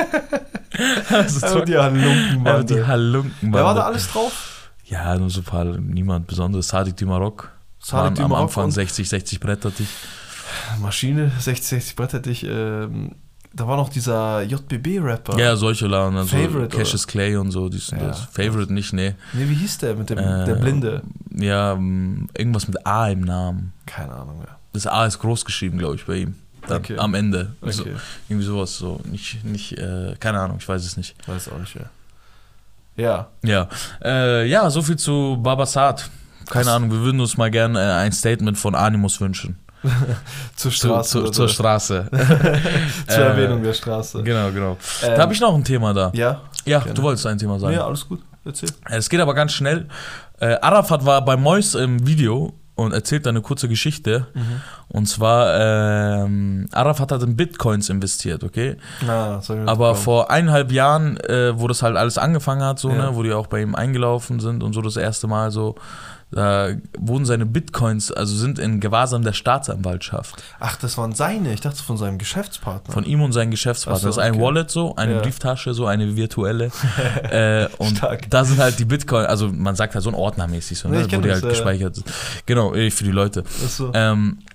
Die Halunkenbande. Wer war da alles drauf? Ja, nur so ein paar, niemand besonderes. Sadik Dümarok. Am Anfang 60 Brettertisch. Maschine, 60 Brettertisch. Da war noch dieser JBB-Rapper. Ja, solche Laden. Also Favorite, Cassius Clay und so. Das Favorite nicht, nee. Nee, wie hieß der mit dem der Blinde? Ja, irgendwas mit A im Namen. Keine Ahnung, ja. Das A ist groß geschrieben, glaube ich, bei ihm. Dann am Ende. Okay. So, irgendwie sowas. So. Nicht keine Ahnung, ich weiß es nicht. Weiß auch nicht, ja. Ja, so viel zu Babasat. Keine Ahnung, wir würden uns mal gerne ein Statement von Animus wünschen. Zur Straße. Zur Straße. Zur Erwähnung der Straße. Genau. Da habe ich noch ein Thema da. Ja? Ja, du wolltest ein Thema sagen. Ja, alles gut. Erzähl. Es geht aber ganz schnell. Arafat war bei Mois im Video und erzählt eine kurze Geschichte. Und zwar, Arafat hat in Bitcoins investiert, okay? Aber vor 1,5 Jahren, wo das halt alles angefangen hat, so, ne, wo die auch bei ihm eingelaufen sind und so das erste Mal so, da wurden seine Bitcoins, also sind in Gewahrsam der Staatsanwaltschaft. Ach, das waren seine? Ich dachte von seinem Geschäftspartner. Von ihm und seinem Geschäftspartner. So, das ist ein Wallet so, eine Brieftasche so, eine virtuelle. Und da sind halt die Bitcoins, also man sagt halt so ein ordnermäßig so, ne, wo die halt gespeichert sind. Genau, für die Leute.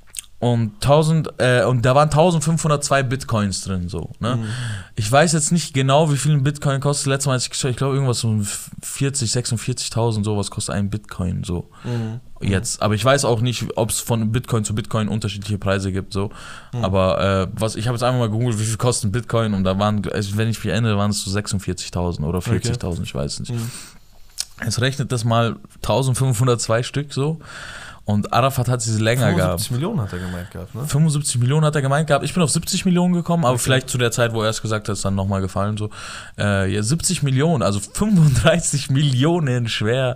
und da waren 1502 Bitcoins drin, so, ne? Ich weiß jetzt nicht genau, wie viel ein Bitcoin kostet. Letztes Mal, als ich geschaut, ich glaube, irgendwas um 46.000, sowas kostet ein Bitcoin, so. Jetzt. Aber ich weiß auch nicht, ob es von Bitcoin zu Bitcoin unterschiedliche Preise gibt, so. Aber ich habe jetzt einfach mal gegoogelt, wie viel kostet ein Bitcoin, und da waren, wenn ich mich erinnere, waren es so 46.000 oder 40.000, ich weiß nicht. Jetzt rechnet das mal 1502 Stück, so. Und Arafat hat sie länger gehabt. 75 Millionen hat er gemeint gehabt, ne? 75 Millionen hat er gemeint gehabt. Ich bin auf 70 Millionen gekommen, aber vielleicht zu der Zeit, wo er es gesagt hat, ist dann nochmal gefallen. So. 70 Millionen, also 35 Millionen schwer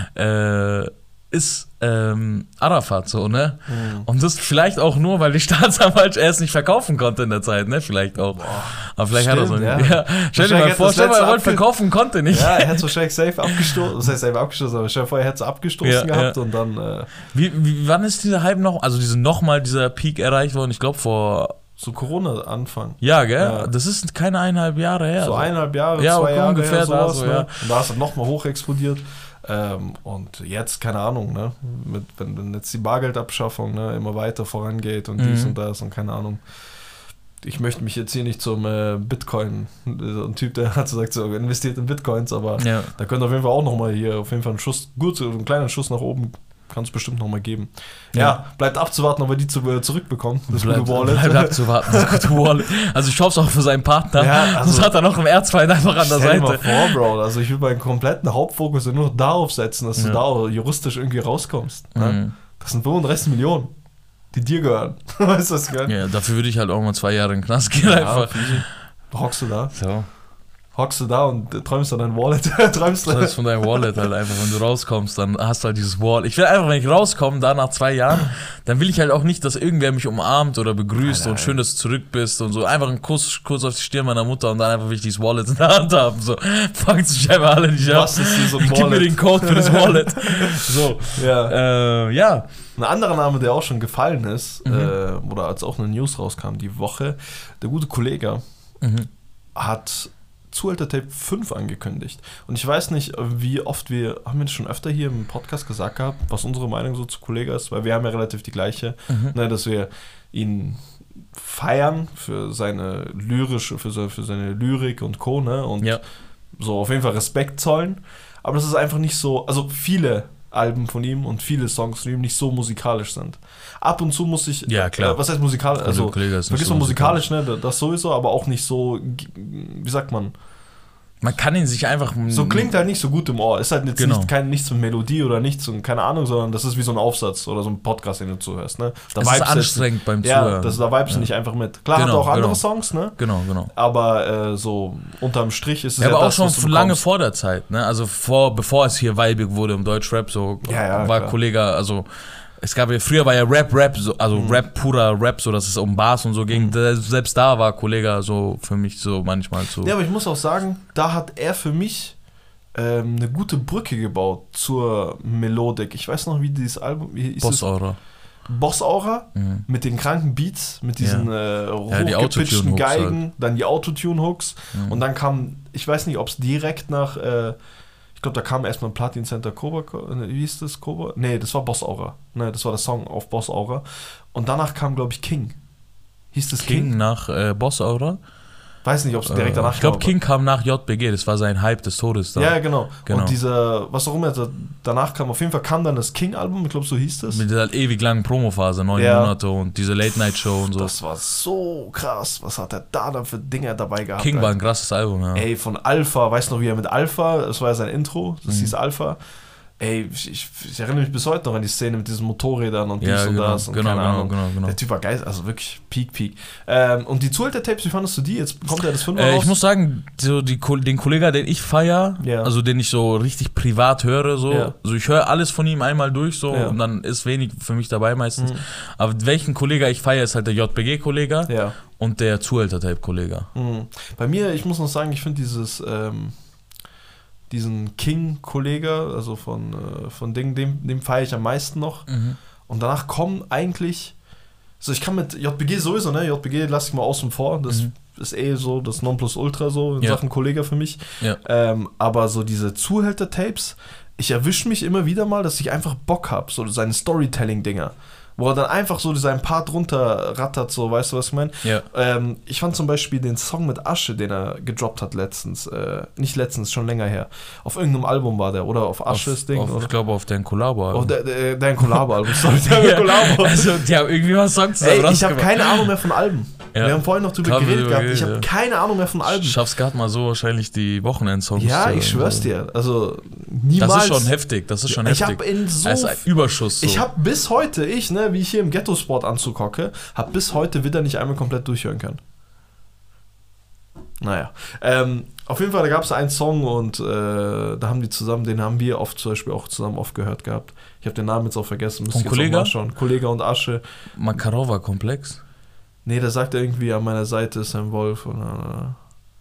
ist Arafat, so, ne? Und das vielleicht auch nur, weil die Staatsanwalt es nicht verkaufen konnte in der Zeit, ne? Vielleicht auch. Aber vielleicht hat er so stell dir mal vor, er wollte verkaufen, konnte nicht. Ja, er hat es wahrscheinlich safe abgestoßen, das heißt safe abgestoßen, aber stell dir vor, er hätte es abgestoßen gehabt und dann... Wann ist dieser Hype noch, also dieser Peak erreicht worden? Ich glaube vor... So Corona-Anfang. Ja, gell? Ja. Das ist keine 1,5 Jahre her. So 1,5 Jahre, 2 Jahre ungefähr her, sowas, so, ne? Und da ist er nochmal hoch explodiert. Und jetzt, keine Ahnung, ne? Wenn jetzt die Bargeldabschaffung, ne, immer weiter vorangeht und dies und das und keine Ahnung. Ich möchte mich jetzt hier nicht zum Bitcoin, so ein Typ, der hat gesagt, so investiert in Bitcoins, aber da könnte auf jeden Fall auch nochmal hier auf jeden Fall einen kleinen Schuss nach oben, kann es bestimmt nochmal geben. Ja, bleibt abzuwarten, ob er die zurückbekommt. Das gute Wallet. Bleibt abzuwarten, das gute Wallet. Also ich hoffe es auch für seinen Partner. Ja, also, das hat er noch im Erzfeind einfach an der Seite. Stell dir mal vor, Bro. Also ich will meinen kompletten Hauptfokus nur darauf setzen, dass du da juristisch irgendwie rauskommst. Ne? Das sind 35 Millionen, die dir gehören. Weißt du, was gehört? Ja, dafür würde ich halt auch mal 2 Jahre in den Knast gehen. Einfach. Hockst du da? So. Hockst du da und träumst von deinem Wallet. Träumst von deinem Wallet halt einfach. Wenn du rauskommst, dann hast du halt dieses Wallet. Ich will einfach, wenn ich rauskomme, da nach 2 Jahren, dann will ich halt auch nicht, dass irgendwer mich umarmt oder begrüßt und schön, dass du zurück bist und so. Einfach einen Kuss auf die Stirn meiner Mutter und dann einfach will ich dieses Wallet in der Hand haben. So, fangt sich einfach alle nicht ab. Was ist hier so ein Wallet? Gib mir den Code für das Wallet. So, ja. Ein anderer Name, der auch schon gefallen ist, oder als auch eine News rauskam die Woche, der gute Kollege hat Zuhälter Tape 5 angekündigt. Und ich weiß nicht, wie oft haben wir das schon öfter hier im Podcast gesagt gehabt, was unsere Meinung so zu Kollega ist, weil wir haben ja relativ die gleiche, ne, dass wir ihn feiern für seine seine Lyrik und Co. Ne, und so auf jeden Fall Respekt zollen. Aber das ist einfach nicht so, also viele Alben von ihm und viele Songs von ihm nicht so musikalisch sind. Ab und zu muss ich, was heißt musikalisch, also vergiss mal musikalisch, ne, das sowieso, aber auch nicht so, wie sagt man? Man kann ihn sich einfach... So klingt halt nicht so gut im Ohr. Ist halt jetzt nichts mit Melodie oder nichts und keine Ahnung, sondern das ist wie so ein Aufsatz oder so ein Podcast, den du zuhörst. Ne? Das ist anstrengend beim Zuhören. Ja, da vibest du nicht einfach mit. Klar, hat er auch andere Songs, ne? Genau. Aber so unterm Strich ist es aber das, auch schon lange vor der Zeit, ne? Also bevor es hier weibig wurde im Deutschrap, so war klar. Kollege, also... Früher war ja Rap, so, also Rap, purer Rap, so dass es um Bars und so ging. Selbst da war Kollege so für mich so manchmal so. Ja, aber ich muss auch sagen, da hat er für mich eine gute Brücke gebaut zur Melodik. Ich weiß noch, wie dieses Album hieß. Boss Aura mit den kranken Beats, mit diesen hochgepitchten Geigen, halt. Dann die Autotune-Hooks und dann kam, ich weiß nicht, ob es direkt nach... ich glaube, da kam erstmal Platin Center Cobra, wie hieß das, Cobra? Nee, das war Boss Aura. Ne, das war der Song auf Boss Aura. Und danach kam, glaube ich, King. Hieß das King? Nach Boss Aura? Weiß nicht, ob es direkt danach kam. Ich glaube, King kam nach JBG, das war sein Hype des Todes da. Ja, genau. Und dieser, was auch immer danach kam, auf jeden Fall kam dann das King-Album, ich glaube, so hieß das. Mit dieser ewig langen Promophase, 9 Monate und diese Late-Night-Show und so. Das war so krass. Was hat er da dann für Dinge dabei gehabt? King war ein krasses Album, ja. Ey, von Alpha, weißt du noch, wie er mit Alpha, das war ja sein Intro, das hieß Alpha. Ey, ich erinnere mich bis heute noch an die Szene mit diesen Motorrädern und dies und das und keine Ahnung. Genau. Der Typ war geil, also wirklich Peak. Und die Zuhälter-Tapes, wie fandest du die? Jetzt kommt ja das 5 raus. Ich muss sagen, so den Kollegen, den ich feiere, also den ich so richtig privat höre, so, also ich höre alles von ihm einmal durch so und dann ist wenig für mich dabei meistens. Aber welchen Kollegen ich feiere, ist halt der JBG-Kollege und der Zuhälter-Tape-Kollege. Bei mir, ich muss noch sagen, ich finde diesen King-Kollege, also von Ding, dem feiere ich am meisten noch. Und danach kommen eigentlich, also ich kann mit JBG sowieso, ne? JBG lasse ich mal außen vor, das ist so das Nonplusultra so in Sachen Kollege für mich. Aber so diese Zuhälter-Tapes, ich erwische mich immer wieder mal, dass ich einfach Bock habe, so seine Storytelling-Dinger. wo er dann einfach so seinen Part runterrattert, so, weißt du, was ich meine? Ja. Ich fand zum Beispiel den Song mit Asche, den er gedroppt hat letztens, nicht letztens, schon länger her. Auf irgendeinem Album war der, oder auf Asches Ding. Ich glaube auf dein Collabo-Album. Dein Collabo-Album, sorry, dein Collabo. Also, die haben irgendwie was Songs zusammen rausgebracht. Ich habe keine Ahnung mehr von Alben. Ja. Wir haben vorhin noch drüber geredet gehabt. Ich habe keine Ahnung mehr von Alben. Schaffst gerade mal so wahrscheinlich die Wochenendsongs. Ja, ich schwör's dir. Also, niemals. Das ist schon heftig, Ich habe in so... Das ist ein Überschuss. So. Ich habe bis heute, wie ich hier im Ghetto-Sport-Anzug hocke, habe bis heute wieder nicht einmal komplett durchhören können. Naja. Auf jeden Fall, da gab es einen Song und da haben die zusammen, den haben wir oft zum Beispiel auch zusammen oft gehört gehabt. Ich habe den Namen jetzt auch vergessen. Von Kollega? Kollega und Asche. Makarova-Komplex? Nee, da sagt er irgendwie, an meiner Seite ist ein Wolf oder...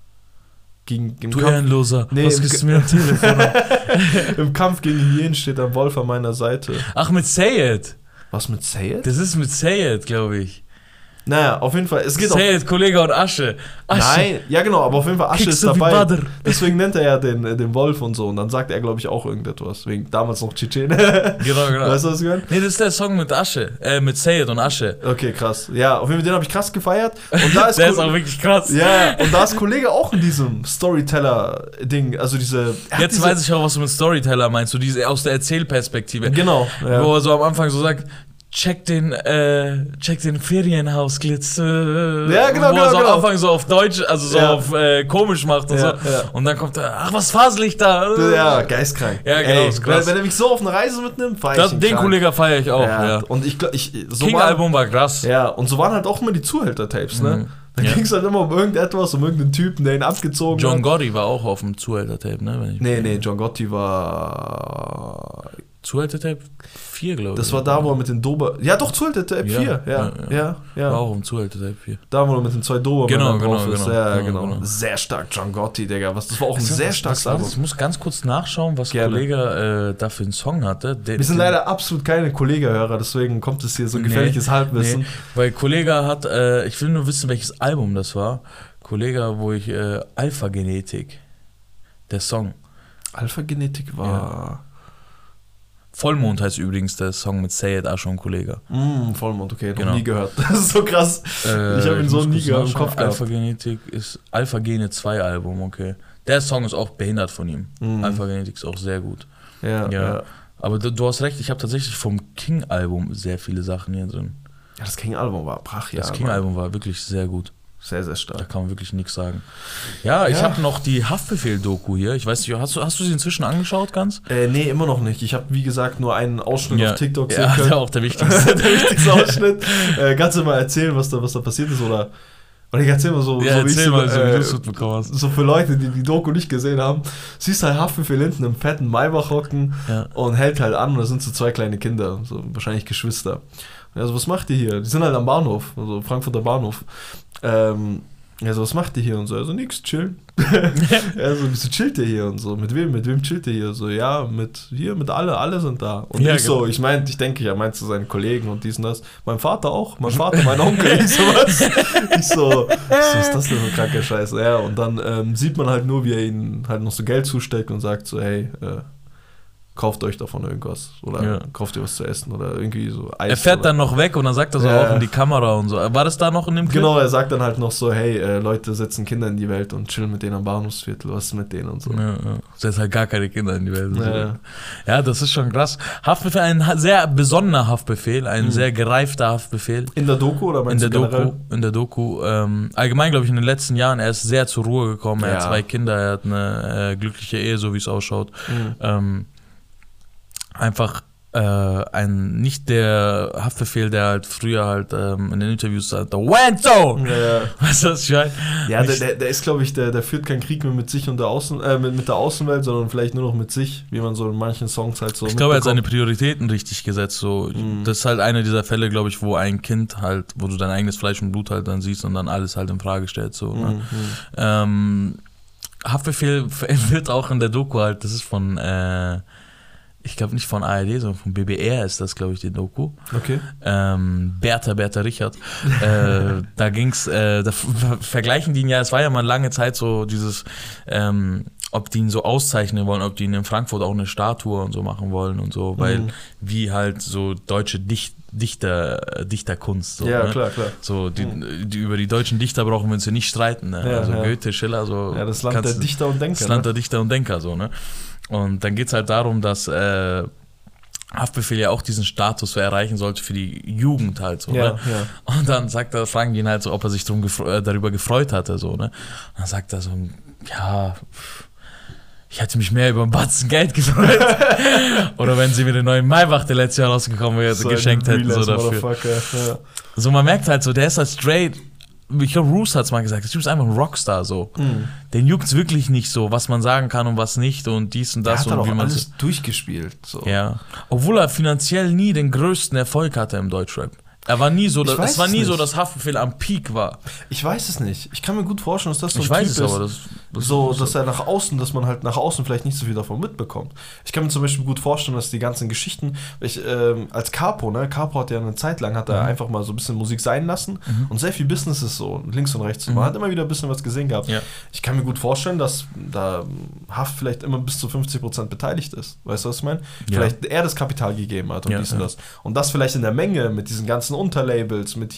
Du Ehrenloser, was gibst du mir am Telefon? Im Kampf gegen Hyänen steht ein Wolf an meiner Seite. Ach, mit Sayed. Was mit Sayed? Das ist mit Sayed, glaube ich. Naja, auf jeden Fall. Es geht Sayed, Kollege und Asche. Nein, ja genau, aber auf jeden Fall Asche ist dabei. Deswegen nennt er ja den Wolf und so. Und dann sagt er, glaube ich, auch irgendetwas. Wegen damals noch Tschetschenen. Genau. Weißt du, was ich meine? Nee, das ist der Song mit Asche. Mit Sayed und Asche. Okay, krass. Ja, auf jeden Fall, den habe ich krass gefeiert. Und da ist der ist auch wirklich krass. Ja, und da ist Kollege auch in diesem Storyteller-Ding. Also diese... Jetzt weiß ich auch, was du mit Storyteller meinst. So diese aus der Erzählperspektive. Genau. Ja. Wo er so am Anfang so sagt... Check den Ferienhausglitz. Ja, genau. Wo er so am Anfang so auf Deutsch, also so auf komisch macht und so. Ja. Und dann kommt er, ach, was fasel ich da? Ja, geistkrank. Ja, genau. Wenn er mich so auf eine Reise mitnimmt, feiere ich ihn. Den Kollegen feiere ich auch, ja. Und so King-Album war krass. Ja, und so waren halt auch immer die Zuhälter-Tapes, ne? Da ging es halt immer um irgendetwas, um irgendeinen Typen, der ihn abgezogen John hat. John Gotti war auch auf dem Zuhälter-Tape, ne? Nee, John Gotti war... Zuhälter-Tape 4, glaube ich. Das war da, wo er mit den Dober... Ja, doch, Zuhälter-Tape 4. Ja. War auch im Zuhälter-Tape 4. Da, wo er mit den 2 Dobermännern drauf ist. Genau. Sehr stark, John Gotti, Digga. Das war auch ein sehr starkes Album. Ich muss ganz kurz nachschauen, was Kollege da für einen Song hatte. Wir sind leider absolut keine Kollege-Hörer, deswegen kommt es hier so gefährliches Halbwissen. Nee, weil Kollege hat... ich will nur wissen, welches Album das war. Kollege, wo ich... Alpha-Genetik. Der Song. Alpha-Genetik war... Ja. Vollmond heißt übrigens der Song mit Sayed, Asche und Kollege. Vollmond, okay, noch nie gehört. Das ist so krass. Ich habe ihn so nie gehört im Kopf gehabt. Alpha-Genetik ist Alpha-Gene 2 Album, okay. Der Song ist auch behindert von ihm. Alpha-Genetik ist auch sehr gut. Ja. Aber du hast recht, ich habe tatsächlich vom King-Album sehr viele Sachen hier drin. Ja, das King-Album war brachial. Das King-Album war wirklich sehr gut. Sehr, sehr stark. Da kann man wirklich nichts sagen. Ja, ich habe noch die Haftbefehl-Doku hier. Ich weiß nicht, hast du sie inzwischen angeschaut ganz? Nee, immer noch nicht. Ich habe, wie gesagt, nur einen Ausschnitt auf TikTok sehen können. Ja, auch der wichtigste. Der wichtigste Ausschnitt. Kannst du mal erzählen, was da passiert ist? Oder ich erzähl mal so, ja, wie du es mitbekommen hast. So für Leute, die die Doku nicht gesehen haben. Siehst halt Haftbefehl hinten im fetten Maybach hocken und hält halt an. Und da sind so 2 kleine Kinder, so wahrscheinlich Geschwister. Also, was macht ihr hier? Die sind halt am Bahnhof, also Frankfurter Bahnhof. Also, was macht ihr hier und so? Also, nix, chillen. Also, wieso chillt ihr hier und so? Mit wem chillt ihr hier? So, ja, mit alle sind da. Und ja, ich so, genau. Ich denke, er meint zu seinen Kollegen und dies und das. Mein Vater auch, mein Onkel, ich so, was? Was ist das denn für kranke Scheiße? Ja, und dann sieht man halt nur, wie er ihnen halt noch so Geld zusteckt und sagt so, hey, kauft euch davon irgendwas oder kauft ihr was zu essen oder irgendwie so Eis. Er fährt dann noch weg und dann sagt er so auch in die Kamera und so. War das da noch in dem Clip? Genau, er sagt dann halt noch so, hey, Leute setzen Kinder in die Welt und chillen mit denen am Bahnhofsviertel, was ist mit denen und so. Ja. Setzt halt gar keine Kinder in die Welt. Ja, das ist schon krass. Haftbefehl, ein sehr besonderer Haftbefehl, ein sehr gereifter Haftbefehl. In der Doku oder meinst du generell? In der Doku. Allgemein, glaube ich, in den letzten Jahren, er ist sehr zur Ruhe gekommen. Er hat 2 Kinder, er hat eine glückliche Ehe, so wie es ausschaut. Einfach nicht der Haftbefehl, der halt früher halt in den Interviews sagt, Wento! Weißt du, was ich meine? Ja, der ist, glaube ich, der führt keinen Krieg mehr mit sich und mit der Außenwelt, sondern vielleicht nur noch mit sich, wie man so in manchen Songs halt so Ich glaube, er hat seine Prioritäten richtig gesetzt. So. Das ist halt einer dieser Fälle, glaube ich, wo ein Kind halt, wo du dein eigenes Fleisch und Blut halt dann siehst und dann alles halt in Frage stellst. So, ne? Haftbefehl wird auch in der Doku halt, das ist von ich glaube nicht von ARD, sondern von BBR ist das, glaube ich, die Doku. Okay. Bertha Richard. Da ging's, da vergleichen die ihn ja, es war ja mal lange Zeit so dieses, ob die ihn so auszeichnen wollen, ob die ihn in Frankfurt auch eine Statue und so machen wollen und so, weil wie halt so deutsche Dichterkunst. So, ja, ne? klar. So, über die deutschen Dichter brauchen wir uns hier nicht streiten. Ne? Ja, also Goethe, Schiller, so. Ja, das Land der Dichter und Denker. Das Land der Dichter und Denker, so, ne? Und dann geht es halt darum, dass Haftbefehl ja auch diesen Status so erreichen sollte für die Jugend halt so, ne? Und dann fragen die ihn halt so, ob er sich darüber gefreut hatte, so, ne? Und dann sagt er so, ja, ich hätte mich mehr über einen Batzen Geld gefreut. Oder wenn sie mir den neuen Maybach, der letztes Jahr rausgekommen wäre, so geschenkt hätten, so dafür. Ja. So, man merkt halt so, der ist halt straight. Ich glaube, Roos hat es mal gesagt, der Typ ist einfach ein Rockstar, so. Den juckt es wirklich nicht so, was man sagen kann und was nicht und dies und das. Er hat und wie man alles durchgespielt. So. Ja. Obwohl er finanziell nie den größten Erfolg hatte im Deutschrap. Es war nie so, dass Haftbefehl am Peak war. Ich weiß es nicht. Ich kann mir gut vorstellen, dass das so ein Typ ist, aber dass er dass man halt nach außen vielleicht nicht so viel davon mitbekommt. Ich kann mir zum Beispiel gut vorstellen, dass die ganzen Geschichten, als Capo, ne, Capo hat ja eine Zeit lang, hat er einfach mal so ein bisschen Musik sein lassen und sehr viel Businesses so links und rechts. Man hat immer wieder ein bisschen was gesehen gehabt. Ja. Ich kann mir gut vorstellen, dass da Haft vielleicht immer bis zu 50% beteiligt ist. Weißt du, was ich meine? Ja. Vielleicht er das Kapital gegeben hat und dies und das. Und das vielleicht in der Menge mit diesen ganzen Unterlabels, mit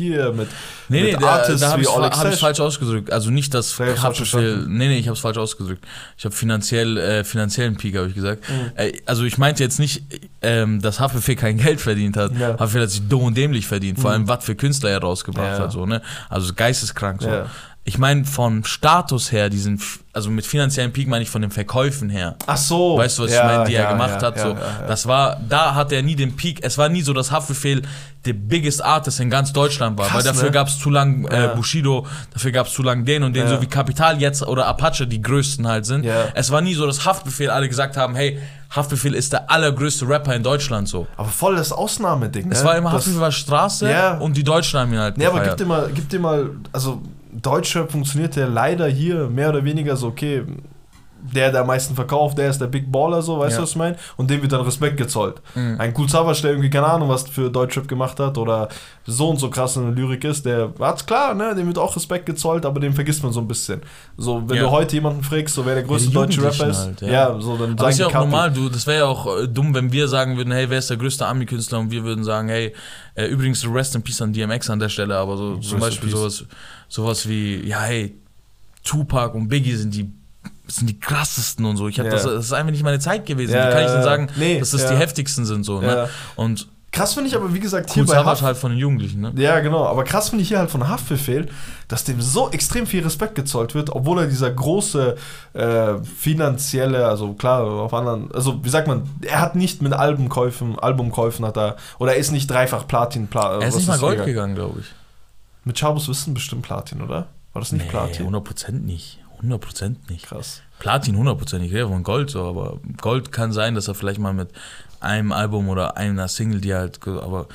Artists da habe ich falsch ausgedrückt. Also nicht, dass Haftbefehl. Ich habe es falsch ausgedrückt. Ich habe finanziellen Peak, habe ich gesagt. Also ich meinte jetzt nicht, dass Haftbefehl kein Geld verdient hat. Ja. Haftbefehl hat sich dumm und dämlich verdient. Vor allem, was für Künstler er rausgebracht hat. So, ne? Also geisteskrank so. Ja. Ich meine, von Status her, also mit finanziellen Peak meine ich von den Verkäufen her. Ach so. Weißt du, was ich meine, die er gemacht hat? So. Das war, da hat er nie den Peak. Es war nie so, dass Haftbefehl der biggest Artist in ganz Deutschland war. Krass, weil dafür gab es zu lang Bushido, dafür gab es zu lang den und den, so wie Kapital jetzt oder Apache die größten halt sind. Ja. Es war nie so, dass Haftbefehl alle gesagt haben, hey, Haftbefehl ist der allergrößte Rapper in Deutschland so. Aber voll das Ausnahmeding. Es war immer Haftbefehl war Straße und die Deutschen haben ihn halt gefeiert. Aber gib dir mal, also Deutschrap funktioniert ja leider hier mehr oder weniger so, okay, der am meisten verkauft, der ist der Big Baller, so, weißt du, was ich meine? Und dem wird dann Respekt gezollt. Ein Kool Savas, der irgendwie, keine Ahnung, was für Deutschrap gemacht hat oder so und so krass in der Lyrik ist, der hat's klar, ne, dem wird auch Respekt gezollt, aber den vergisst man so ein bisschen. So, wenn du heute jemanden fragst, so wer der größte deutsche Rapper ist, halt, so, dann aber ist ja auch normal, das wäre ja auch dumm, wenn wir sagen würden, hey, wer ist der größte Ami-Künstler und wir würden sagen, hey, übrigens Rest in Peace an DMX an der Stelle, aber so zum Beispiel sowas wie, ja, hey, Tupac und Biggie sind die krassesten und so. Das ist einfach nicht meine Zeit gewesen. Wie kann ich denn sagen, dass das die heftigsten sind so, ne? Und krass finde ich aber, wie gesagt, hier bei Haft halt von den Jugendlichen, ne? Ja, genau. Aber krass finde ich hier halt von Haftbefehl, dass dem so extrem viel Respekt gezollt wird, obwohl er dieser große finanzielle, also klar, auf anderen, also wie sagt man, er hat nicht mit Albumkäufen hat er, oder er ist nicht dreifach Platin. Er ist nicht mal Gold gegangen, glaube ich. Mit Chabos Wissen bestimmt Platin, oder? War das nicht Platin? 100% nicht. 100% nicht. Krass. Platin 100%, ich rede von Gold so, aber Gold kann sein, dass er vielleicht mal mit einem Album oder einer Single, die halt, aber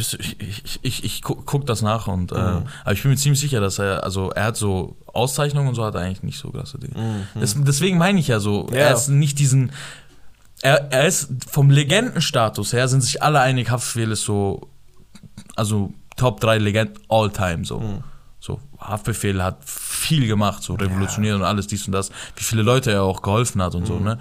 ich guck das nach und aber ich bin mir ziemlich sicher, dass er hat so Auszeichnungen und so, hat er eigentlich nicht so krasse Dinge. Deswegen meine ich ja so, er ist nicht diesen, er ist vom Legendenstatus her, sind sich alle einig, Haftbefehl ist so, also Top 3 Legenden all time so. So, Haftbefehl hat viel gemacht, so revolutioniert und alles, dies und das, wie viele Leute er auch geholfen hat und so, ne?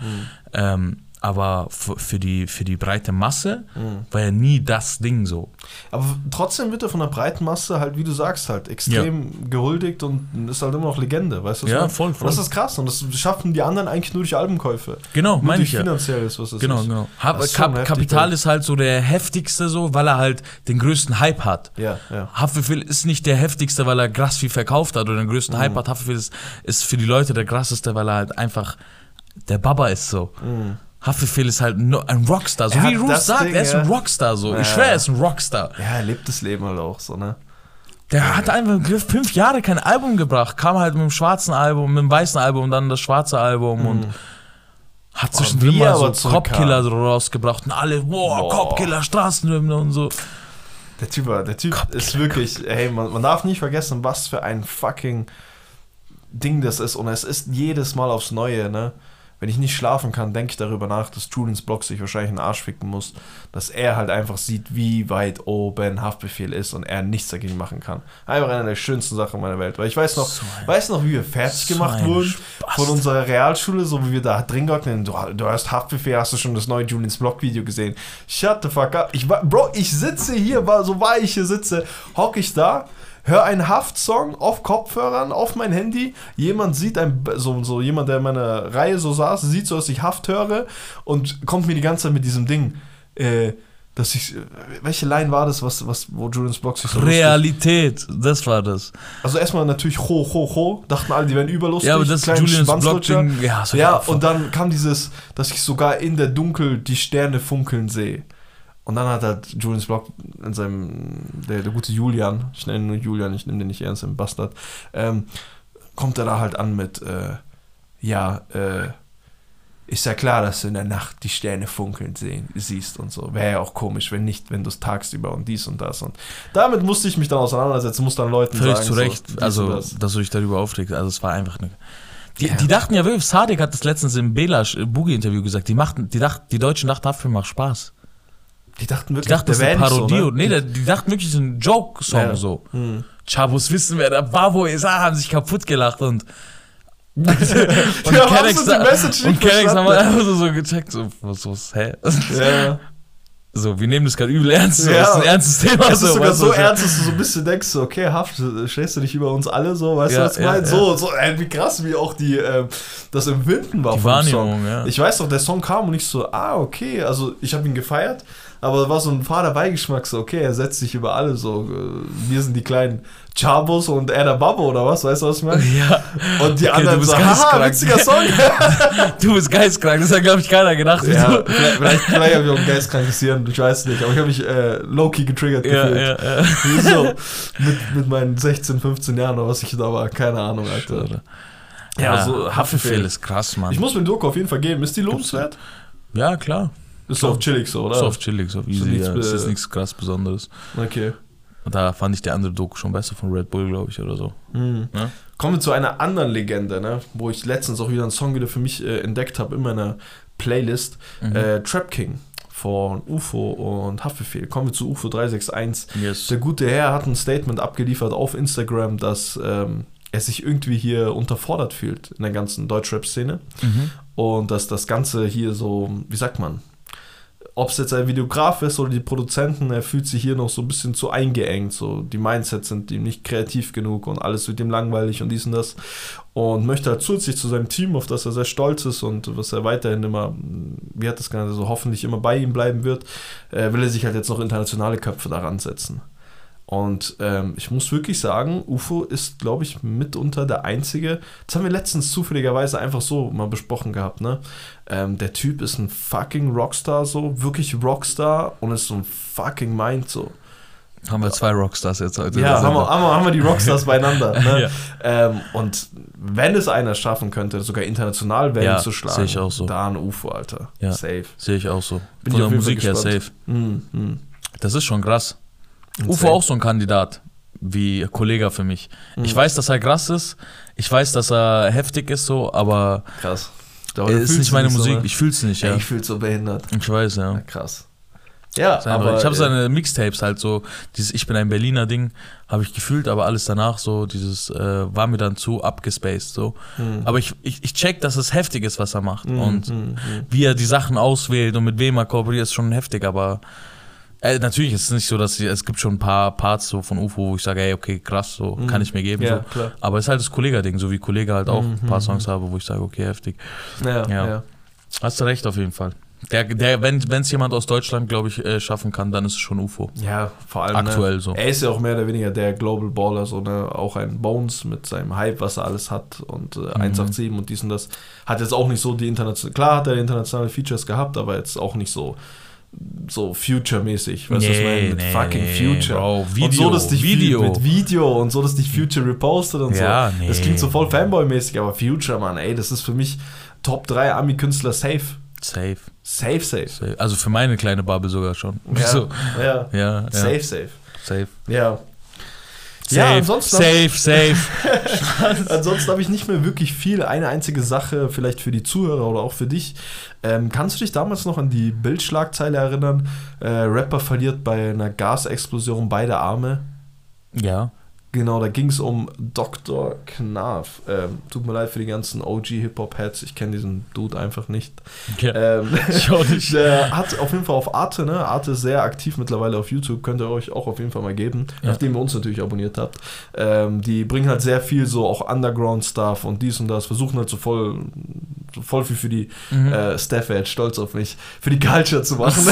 Aber für die breite Masse war ja nie das Ding so. Aber trotzdem wird er von der breiten Masse halt, wie du sagst, halt extrem gehuldigt und ist halt immer noch Legende, weißt du? Ja, voll. Und das ist krass und das schaffen die anderen eigentlich nur durch Albumkäufe. Genau, meine ich ja. Finanzielles, was das ist. Genau. Kapital ist halt so der heftigste so, weil er halt den größten Hype hat. Ja. Haftbefehl ist nicht der heftigste, weil er krass viel verkauft hat oder den größten Hype hat. Haftbefehl ist für die Leute der krasseste, weil er halt einfach der Baba ist so. Haftbefehl ist halt ein Rockstar, so wie Roos sagt, er ist ein Rockstar, so. Ich schwöre, er ist ein Rockstar. Ja, er lebt das Leben halt auch so, ne? Der hat einfach 5 Jahre kein Album gebracht, kam halt mit dem schwarzen Album, mit dem weißen Album und dann das schwarze Album und hat zwischendrin mal so Cop-Killer rausgebracht und alle, Cop-Killer, Straßenhymne und so. Der Typ ist wirklich, hey, man darf nicht vergessen, was für ein fucking Ding das ist und es ist jedes Mal aufs Neue, ne? wenn ich nicht schlafen kann, denke ich darüber nach, dass Julians Blog sich wahrscheinlich einen Arsch ficken muss, dass er halt einfach sieht, wie weit oben Haftbefehl ist und er nichts dagegen machen kann. Einfach eine der schönsten Sachen meiner Welt. Weil ich weiß noch, wie wir fertig gemacht wurden von unserer Realschule, so wie wir da drin gegangen sind. Du hast Haftbefehl, hast du schon das neue Julians Blog Video gesehen? Shut the fuck up. Ich sitze hier, so war ich hier sitze, hocke ich da, hör einen Haft-Song auf Kopfhörern, auf mein Handy. Jemand sieht, jemand, der in meiner Reihe so saß, sieht so, dass ich Haft höre und kommt mir die ganze Zeit mit diesem Ding, welche Line war das, wo Julians Blog sich so Realität, das war das. Also erstmal natürlich ho, dachten alle, die wären überlustig. Ja, aber das Julians Blog-Ding, und dann kam dieses, dass ich sogar in der Dunkel die Sterne funkeln sehe. Und dann hat halt Julians Blog in seinem, der gute Julian, ich nenne ihn nur Julian, ich nehme den nicht ernst, im Bastard, kommt er da halt an mit, ist ja klar, dass du in der Nacht die Sterne funkeln siehst und so. Wäre ja auch komisch, wenn du es tagsüber und dies und das. Und damit musste ich mich dann auseinandersetzen, muss dann Leuten völlig sagen. Völlig zu Recht, also, dass du dich darüber aufregst. Also es war einfach eine... Die dachten ja wirklich, Sadek hat das letztens im Bela-Boogie-Interview gesagt, die Deutschen dachten, Haftbefehl macht Spaß. Die dachten wirklich, das ist eine Parodie. So, ne? Die dachten wirklich, so ein Joke-Song so. Chabos wissen, wer der Babo ist, haben sich kaputt gelacht und Kennex haben wir einfach so gecheckt, so, was, hä? Ja. So, wir nehmen das gerade übel ernst, so, das ist ein ernstes Thema. Es ist sogar so ernst, dass du so ein bisschen denkst, so, okay, Haft, stellst du dich über uns alle so, weißt du, was ich meine? So, wie krass, wie auch das Empfinden war die vom Wahrnehmung, Song. Ja. Ich weiß doch, der Song kam und ich so, okay, also ich habe ihn gefeiert, aber da war so ein fader Beigeschmack, so, okay, er setzt sich über alle, so, wir sind die kleinen Chabos und er der Babbo oder was, weißt du, was ich meine? Ja. Und die anderen so, haha, witziger Song. Du bist geistkrank, das hat, glaube ich, keiner gedacht. Ja, vielleicht habe ich auch ein geistkrankes Hirn, ich weiß nicht, aber ich habe mich low-key getriggert gefühlt. Ja. So, mit meinen 16, 15 Jahren oder was ich da war, keine Ahnung, Alter. Ja, so Haftbefehl ist krass, Mann. Ich muss mir den Doku auf jeden Fall geben, ist die lohnenswert? Ja, klar. Ist so auf chillig so, oder? Ist auf chillig, so easy, ja. Das ist nichts krass Besonderes. Okay. Und da fand ich die andere Doku schon besser von Red Bull, glaube ich, oder so. Ja? Kommen wir zu einer anderen Legende, ne? Wo ich letztens auch wieder einen Song wieder für mich entdeckt habe in meiner Playlist. Trap King von UFO und Haftbefehl. Kommen wir zu UFO 361. Yes. Der gute Herr hat ein Statement abgeliefert auf Instagram, dass er sich irgendwie hier unterfordert fühlt in der ganzen Deutschrap-Szene. Und dass das Ganze hier so, wie sagt man, ob es jetzt ein Videograf ist oder die Produzenten, er fühlt sich hier noch so ein bisschen zu eingeengt. So, die Mindsets sind ihm nicht kreativ genug und alles wird ihm langweilig und dies und das. Und möchte halt zusätzlich zu seinem Team, auf das er sehr stolz ist und was er weiterhin immer, wie hat das Ganze, so hoffentlich immer bei ihm bleiben wird, will er sich halt jetzt noch internationale Köpfe daran setzen. Und ich muss wirklich sagen, UFO ist, glaube ich, mitunter der einzige, das haben wir letztens zufälligerweise einfach so mal besprochen gehabt, ne? Der Typ ist ein fucking Rockstar, so, wirklich Rockstar und ist so ein fucking Mind, so. Haben wir zwei Rockstars jetzt heute. Ja, haben wir die Rockstars beieinander, ne? Ja. Und wenn es einer schaffen könnte, sogar international Wellen zu schlagen, sehe ich auch so. Dann UFO, Alter. Ja, safe. Sehe ich auch so. Bin Von ich der Musik her safe. Das ist schon krass. UFO auch so ein Kandidat wie Kollega für mich. Ich weiß, dass er krass ist, ich weiß, dass er heftig ist so, aber krass. Ist nicht meine Musik, ich fühl's nicht. Ja. Ich fühl's so behindert. Ich weiß, ja. Krass. Ja, aber ich habe seine Mixtapes halt so, dieses Ich bin ein Berliner Ding, habe ich gefühlt, aber alles danach so, dieses war mir dann zu abgespaced so. Aber ich check, dass es heftig ist, was er macht und wie er die Sachen auswählt und mit wem er kooperiert, ist schon heftig, aber natürlich ist es nicht so, dass es gibt schon ein paar Parts so von UFO, wo ich sage, ey, okay, krass, so kann ich mir geben. Ja, so. klar. Aber es ist halt das Kollega-Ding, so wie Kollege halt auch ein paar Songs habe, wo ich sage, okay, heftig. Ja. Hast du recht auf jeden Fall. Wenn es jemand aus Deutschland, glaube ich, schaffen kann, dann ist es schon UFO. Ja, vor allem aktuell so. Er ist ja auch mehr oder weniger der Global Baller, so, ne? Auch ein Bones mit seinem Hype, was er alles hat und 187 und dies und das. Hat jetzt auch nicht so die internationale, klar hat er internationale Features gehabt, aber jetzt auch nicht so Future-mäßig, weißt du, was ich meine? Mit fucking Future. Bro, Video, und so, dass dich Video. Mit Video und so, dass dich Future repostet und so. Das klingt so voll Fanboy-mäßig, aber Future, Mann, ey, das ist für mich Top 3 Ami-Künstler safe. Safe. Also für meine kleine Bubble sogar schon. Ja, so. ja. Safe. Safe. Ja. Safe. Ansonsten habe ich nicht mehr wirklich viel. Eine einzige Sache, vielleicht für die Zuhörer oder auch für dich. Kannst du dich damals noch an die Bildschlagzeile erinnern? Rapper verliert bei einer Gasexplosion beide Arme. Ja. Genau, da ging es um Dr. Knarf. Tut mir leid für die ganzen OG-Hip-Hop-Heads, ich kenne diesen Dude einfach nicht. Ja, ich auch nicht. Der hat auf jeden Fall auf Arte, ne? Arte ist sehr aktiv mittlerweile auf YouTube, könnt ihr euch auch auf jeden Fall mal geben, nachdem ihr uns natürlich abonniert habt. Die bringen halt sehr viel so auch Underground-Stuff und dies und das, versuchen halt so voll viel für die Steph, er ist stolz auf mich, für die Culture zu machen.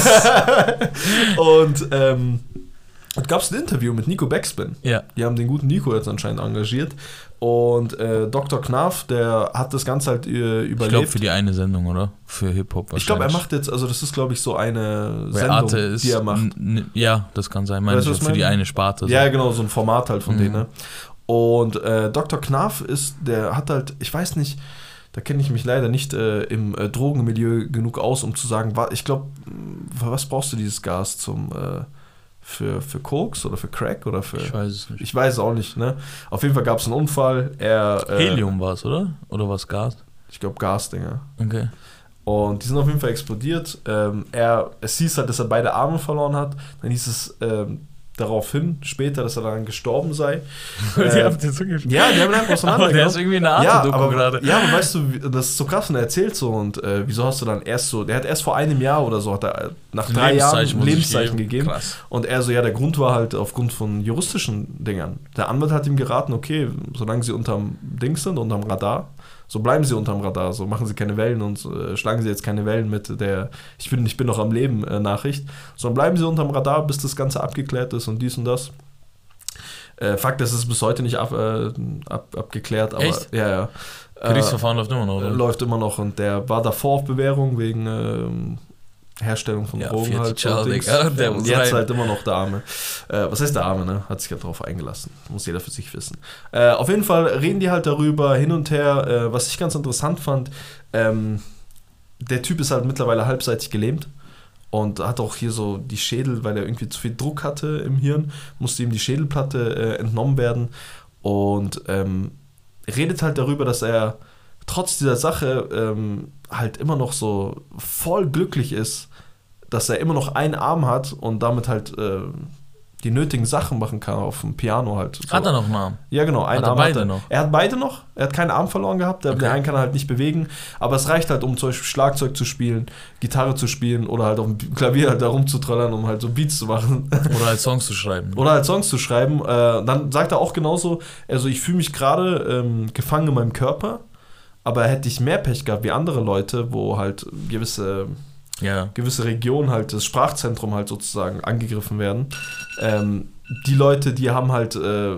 Und gab es ein Interview mit Nico Backspin. Ja. Die haben den guten Nico jetzt anscheinend engagiert. Und Dr. Knarf, der hat das Ganze halt überlebt. Ich glaube für die eine Sendung, oder? Für Hip-Hop wahrscheinlich. Ich glaube, er macht jetzt, also das ist glaube ich so eine Sendung, die er macht. Ja, das kann sein. Meine ich, für die eine Sparte. So. Ja, genau, so ein Format halt von denen. Ne? Und Dr. Knarf der hat halt, ich weiß nicht, da kenne ich mich leider nicht im Drogenmilieu genug aus, um zu sagen, ich glaube, was brauchst du dieses Gas zum... Für Koks oder für Crack oder für... Ich weiß es nicht. Ich weiß es auch nicht, ne? Auf jeden Fall gab es einen Unfall. Helium war es, oder? Oder war es Gas? Ich glaube Gasdinger. Okay. Und die sind auf jeden Fall explodiert. Es hieß halt, dass er beide Arme verloren hat. Dann hieß es daraufhin später, dass er dann gestorben sei. Die haben den so geschrieben. Ja, die haben ihn einfach auseinandergenommen. Aber der ist irgendwie eine Art Doku gerade. Ja, aber weißt du, das ist so krass und er erzählt so und wieso hast du dann der hat erst vor einem Jahr oder so, hat er nach 3 Jahren ein Lebenszeichen gegeben. Krass. Und er so, ja, der Grund war halt aufgrund von juristischen Dingern. Der Anwalt hat ihm geraten, okay, solange sie unterm Dings sind, unterm Radar, so bleiben sie unterm Radar, so machen sie keine Wellen und schlagen sie jetzt keine Wellen mit der Ich bin noch am Leben Nachricht, sondern bleiben sie unterm Radar, bis das Ganze abgeklärt ist und dies und das. Fakt ist, es ist bis heute nicht abgeklärt, aber echt? Ja. Gerichtsverfahren läuft immer noch, oder? Läuft immer noch und der war davor auf Bewährung wegen Herstellung von Drogen halt. Und jetzt halt immer noch der Arme. Was heißt der Arme, ne? Hat sich ja drauf eingelassen. Muss jeder für sich wissen. Auf jeden Fall reden die halt darüber hin und her. Was ich ganz interessant fand, der Typ ist halt mittlerweile halbseitig gelähmt und hat auch hier so die Schädel, weil er irgendwie zu viel Druck hatte im Hirn, musste ihm die Schädelplatte entnommen werden und redet halt darüber, dass er trotz dieser Sache halt immer noch so voll glücklich ist, dass er immer noch einen Arm hat und damit halt die nötigen Sachen machen kann auf dem Piano halt. So. Hat er noch einen Arm? Ja, genau. Einen Arm hat er noch. Er hat beide noch. Er hat keinen Arm verloren gehabt. Den einen kann er halt nicht bewegen. Aber es reicht halt, um zum Beispiel Schlagzeug zu spielen, Gitarre zu spielen oder halt auf dem Klavier halt da rumzutröllern, um halt so Beats zu machen. Oder halt Songs zu schreiben. Dann sagt er auch genauso, also ich fühle mich gerade gefangen in meinem Körper, aber hätte ich mehr Pech gehabt wie andere Leute, wo halt gewisse Regionen halt, das Sprachzentrum halt sozusagen angegriffen werden. Die Leute, die haben halt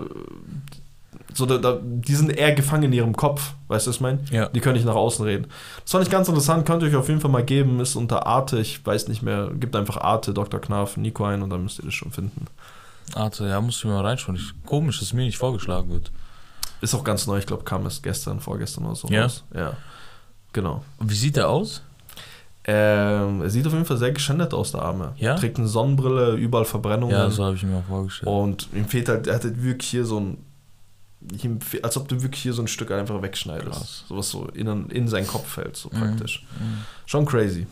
die sind eher gefangen in ihrem Kopf, weißt du, was ich meine? Ja. Die können nicht nach außen reden. Das fand ich ganz interessant, könnt ihr euch auf jeden Fall mal geben, ist unter Arte, ich weiß nicht mehr, gibt einfach Arte, Dr. Knarf, Nico ein und dann müsst ihr das schon finden. Arte, ja, musst du mir mal reinschauen. Komisch, dass mir nicht vorgeschlagen wird. Ist auch ganz neu, ich glaube, kam es vorgestern oder so raus. Ja, genau. Wie sieht der aus? Er sieht auf jeden Fall sehr geschändet aus, der Arme. Ja? Trägt eine Sonnenbrille, überall Verbrennungen. Ja, so habe ich mir auch vorgestellt. Und ihm fehlt halt, er hat halt wirklich hier so ein, als ob du wirklich hier so ein Stück einfach wegschneidest. Krass. Sowas so in seinen Kopf fällt, so praktisch. Schon crazy.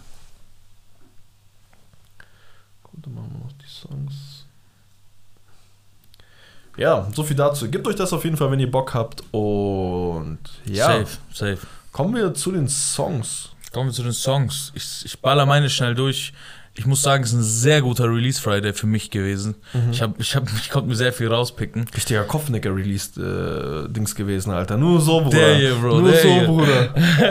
Gut, dann machen wir noch die Songs. Ja, so viel dazu. Gebt euch das auf jeden Fall, wenn ihr Bock habt. Und ja. Safe. Kommen wir zu den Songs. Ich baller meine schnell durch. Ich muss sagen, es ist ein sehr guter Release-Friday für mich gewesen. Ich konnte mir sehr viel rauspicken. Richtiger Kopfnicker-Release-Dings gewesen, Alter. Nur so, Bruder. Der hier, Bro. Nur so, Bruder.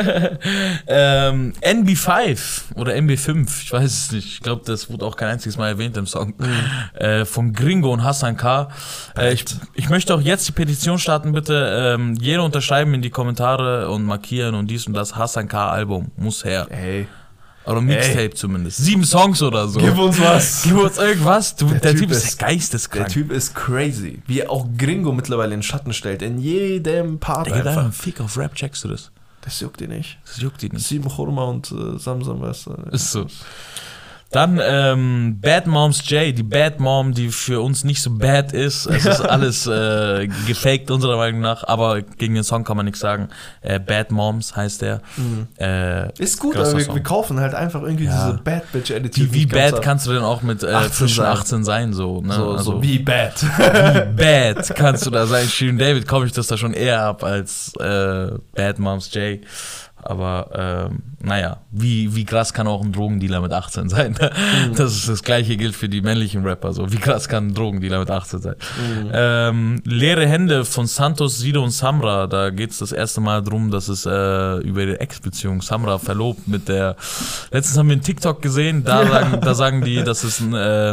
NB5 oder NB5, ich weiß es nicht. Ich glaube, das wurde auch kein einziges Mal erwähnt im Song. Von Gringo und Hassan K. Ich möchte auch jetzt die Petition starten, bitte. Jeder unterschreiben in die Kommentare und markieren und dies und das. Hassan K-Album muss her. Ey. Oder Mixtape zumindest. 7 Songs oder so. Gib uns was. Gib uns irgendwas. Der Typ ist geisteskrank. Der Typ ist crazy. Wie er auch Gringo mittlerweile in den Schatten stellt. In jedem Part der einfach. Einen Fick auf Rap, checkst du das? Das juckt ihn nicht. 7 Churma und Samsam, weißt du. Ist so. Dann Bad Moms J, die Bad Mom, die für uns nicht so bad ist. Es ist alles gefaked unserer Meinung nach, aber gegen den Song kann man nichts sagen. Bad Moms heißt der. Ist gut, aber wir kaufen halt einfach irgendwie diese Bad Bitch Attitude. Wie bad kannst du denn auch mit zwischen 18 sein? So, ne? So wie bad. Wie bad kannst du da sein? Shirin David kaufe ich das da schon eher ab als Bad Moms J. Aber naja, wie krass kann auch ein Drogendealer mit 18 sein? Das ist das Gleiche gilt für die männlichen Rapper. So. Wie krass kann ein Drogendealer mit 18 sein? Leere Hände von Santos, Sido und Samra. Da geht es das erste Mal darum, dass es über ihre Ex-Beziehung, Samra verlobt mit der... Letztens haben wir einen TikTok gesehen, da sagen die, dass es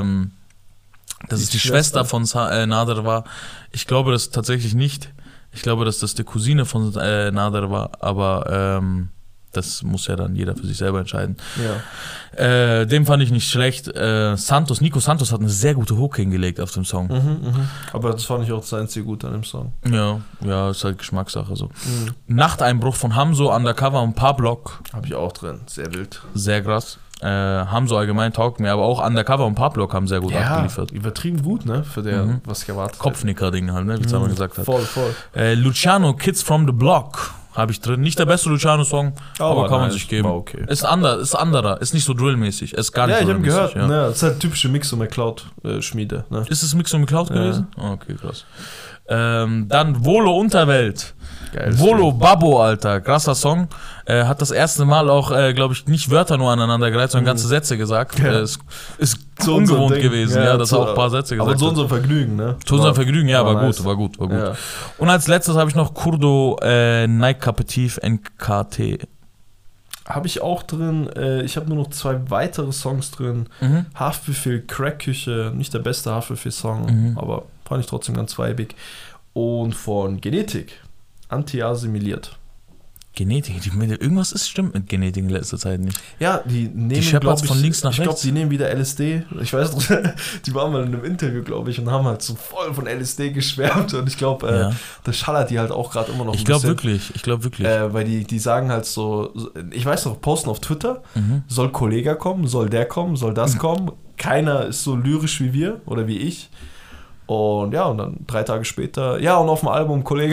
die Schwester von Nader war. Ich glaube das tatsächlich nicht. Ich glaube, dass das die Cousine von Nader war, aber das muss ja dann jeder für sich selber entscheiden. Ja. Dem fand ich nicht schlecht. Nico Santos hat eine sehr gute Hook hingelegt auf dem Song. Aber das fand ich auch das einzige Gute an dem Song. Ja, ist halt Geschmackssache so. Nachteinbruch von Hamso, Undercover und Pablock. Habe ich auch drin, sehr wild. Sehr krass. Hamso allgemein taugt mir, aber auch Undercover und Pablock haben sehr gut abgeliefert. Übertrieben gut, ne? Für der, was ich erwartet habe. Kopfnicker-Ding halt, ne? Wie Zaman gesagt hat. Voll. Luciano, Kids from the Block habe ich drin. Nicht der beste Luciano-Song, aber kann man sich geben. Okay. Ist anderer, ist nicht so drillmäßig. Ist gar nicht ich habe gehört, ja. Ne? Das ist halt typische Mixo McCloud-Schmiede. Ne? Ist es Mixo McCloud gewesen? Okay, krass. Dann Volo Unterwelt. Geil, Volo Babbo, Alter, krasser Song. Hat das erste Mal auch, glaube ich, nicht Wörter nur aneinander gereiht, sondern ganze Sätze gesagt. Ist so ungewohnt gewesen, dass er auch ein paar Sätze gesagt hat. Aber zu unserem Vergnügen, ne? Zu unserem Vergnügen, ja, war gut. Ja. Und als letztes habe ich noch Kurdo Nike Kapitiv NKT. Habe ich auch drin. Ich habe nur noch 2 weitere Songs drin. Haftbefehl, Crackküche, nicht der beste Haftbefehl-Song, aber fand ich trotzdem ganz weibig. Und von Genetik, Anti-assimiliert. Genetik, irgendwas stimmt mit Genetik in letzter Zeit nicht. Ja, die nehmen, Shepherds von links nach rechts. Ich glaube, die nehmen wieder LSD. Ich weiß noch, die waren mal in einem Interview, glaube ich, und haben halt so voll von LSD geschwärmt. Und ich glaube, das schallert die halt auch gerade immer noch ein bisschen. Ich glaube wirklich. Weil die sagen halt so, ich weiß noch, posten auf Twitter, soll Kollega kommen, soll der kommen, soll das kommen. Keiner ist so lyrisch wie wir oder wie ich. Und ja, und dann 3 Tage später, und auf dem Album Kollege.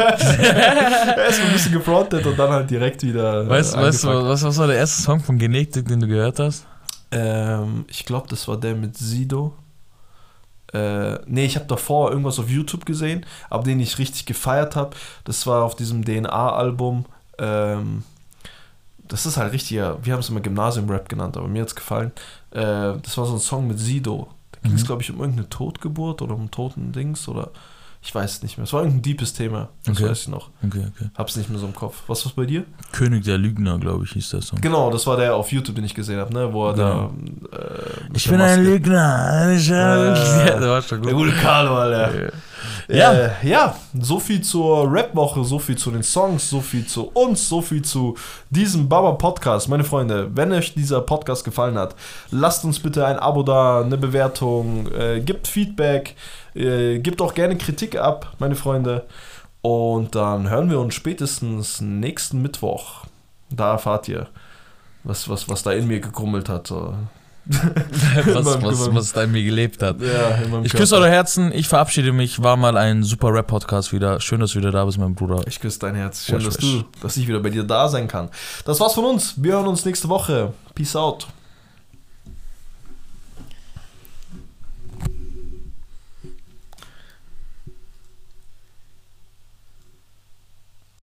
Er ist ein bisschen gefrontet und dann halt direkt wieder. Weißt du, was war der erste Song von Genetik, den du gehört hast? Ich glaube, das war der mit Sido. Ich habe davor irgendwas auf YouTube gesehen, aber den ich richtig gefeiert habe. Das war auf diesem DNA-Album. Das ist halt richtiger, wir haben es immer Gymnasium-Rap genannt, aber mir hat es gefallen. Das war so ein Song mit Sido. Da ging es, glaube ich, um irgendeine Totgeburt oder um toten Dings oder ich weiß es nicht mehr. Es war irgendein deepes Thema, das weiß ich noch. Okay. Hab's nicht mehr so im Kopf. Was war bei dir? König der Lügner, glaube ich, hieß das so. Genau, das war der auf YouTube, den ich gesehen habe, ne? Wo er da... ich bin ein Lügner. Der war schon gut. Der gute Carlo, Alter. Ja, so viel zur Rap-Woche, so viel zu den Songs, so viel zu uns, so viel zu diesem Baba-Podcast. Meine Freunde, wenn euch dieser Podcast gefallen hat, lasst uns bitte ein Abo da, eine Bewertung, gebt Feedback, gebt auch gerne Kritik ab, meine Freunde. Und dann hören wir uns spätestens nächsten Mittwoch. Da erfahrt ihr, was da in mir gekrummelt hat. was da in mir gelebt hat. Ich küsse eure Herzen, ich verabschiede mich. War mal ein super Rap-Podcast wieder. Schön, dass du wieder da bist, mein Bruder. Ich küsse dein Herz. Schön, dass ich wieder bei dir da sein kann. Das war's von uns. Wir hören uns nächste Woche. Peace out.